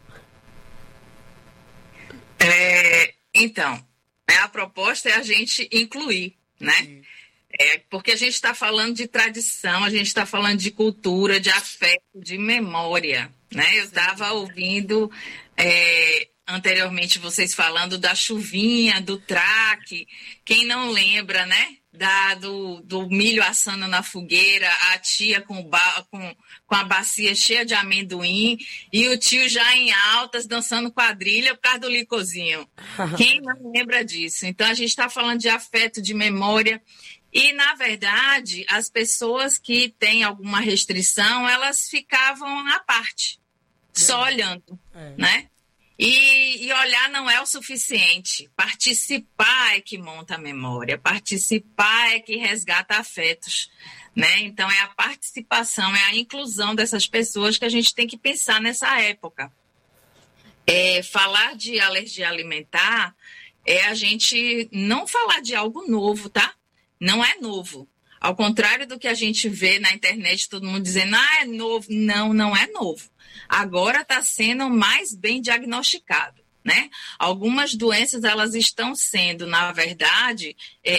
Speaker 7: Então, a proposta é a gente incluir, né? Porque a gente está falando de tradição, a gente está falando de cultura, de afeto, de memória, né? Eu estava ouvindo anteriormente vocês falando da chuvinha, do traque. Quem não lembra, né? Do milho assando na fogueira, a tia com a bacia cheia de amendoim e o tio já em altas dançando quadrilha por causa do licozinho. Quem não lembra disso? Então a gente está falando de afeto, de memória e, na verdade, as pessoas que têm alguma restrição, elas ficavam à parte, só olhando, né? E olhar não é o suficiente. Participar é que monta a memória. Participar é que resgata afetos, né? Então, é a participação, é a inclusão dessas pessoas que a gente tem que pensar nessa época. Falar de alergia alimentar é a gente não falar de algo novo, tá? Não é novo. Ao contrário do que a gente vê na internet, todo mundo dizendo, é novo. Não, não é novo. Agora está sendo mais bem diagnosticado, né? Algumas doenças, elas estão sendo, na verdade,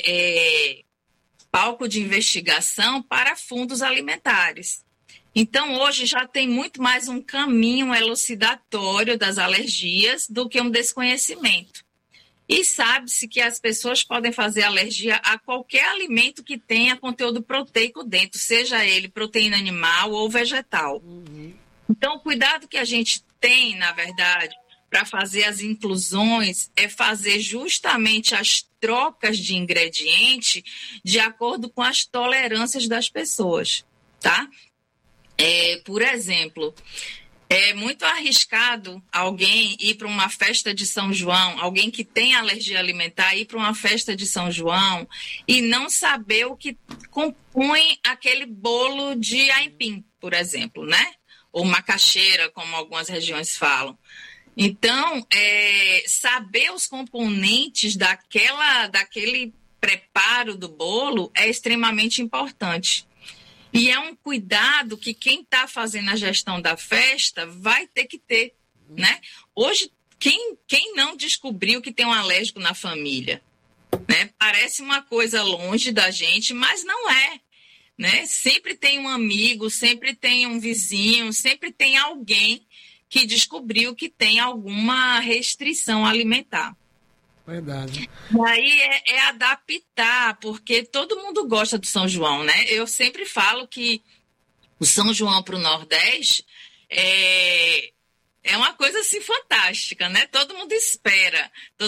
Speaker 7: palco de investigação para fundos alimentares. Então, hoje já tem muito mais um caminho elucidatório das alergias do que um desconhecimento. E sabe-se que as pessoas podem fazer alergia a qualquer alimento que tenha conteúdo proteico dentro, seja ele proteína animal ou vegetal. Então, o cuidado que a gente tem, na verdade, para fazer as inclusões é fazer justamente as trocas de ingrediente de acordo com as tolerâncias das pessoas, tá? Por exemplo, é muito arriscado alguém ir para uma festa de São João, alguém que tem alergia alimentar, ir para uma festa de São João e não saber o que compõe aquele bolo de aipim, por exemplo, né? Ou macaxeira, como algumas regiões falam. Então, saber os componentes daquele preparo do bolo é extremamente importante. E é um cuidado que quem está fazendo a gestão da festa vai ter que ter, né? Hoje, quem não descobriu que tem um alérgico na família, né? Parece uma coisa longe da gente, mas não é, né? Sempre tem um amigo, sempre tem um vizinho, sempre tem alguém que descobriu que tem alguma restrição alimentar.
Speaker 20: Verdade.
Speaker 7: E aí é adaptar, porque todo mundo gosta do São João, né? Eu sempre falo que o São João para o Nordeste é uma coisa assim fantástica, né? Todo mundo espera.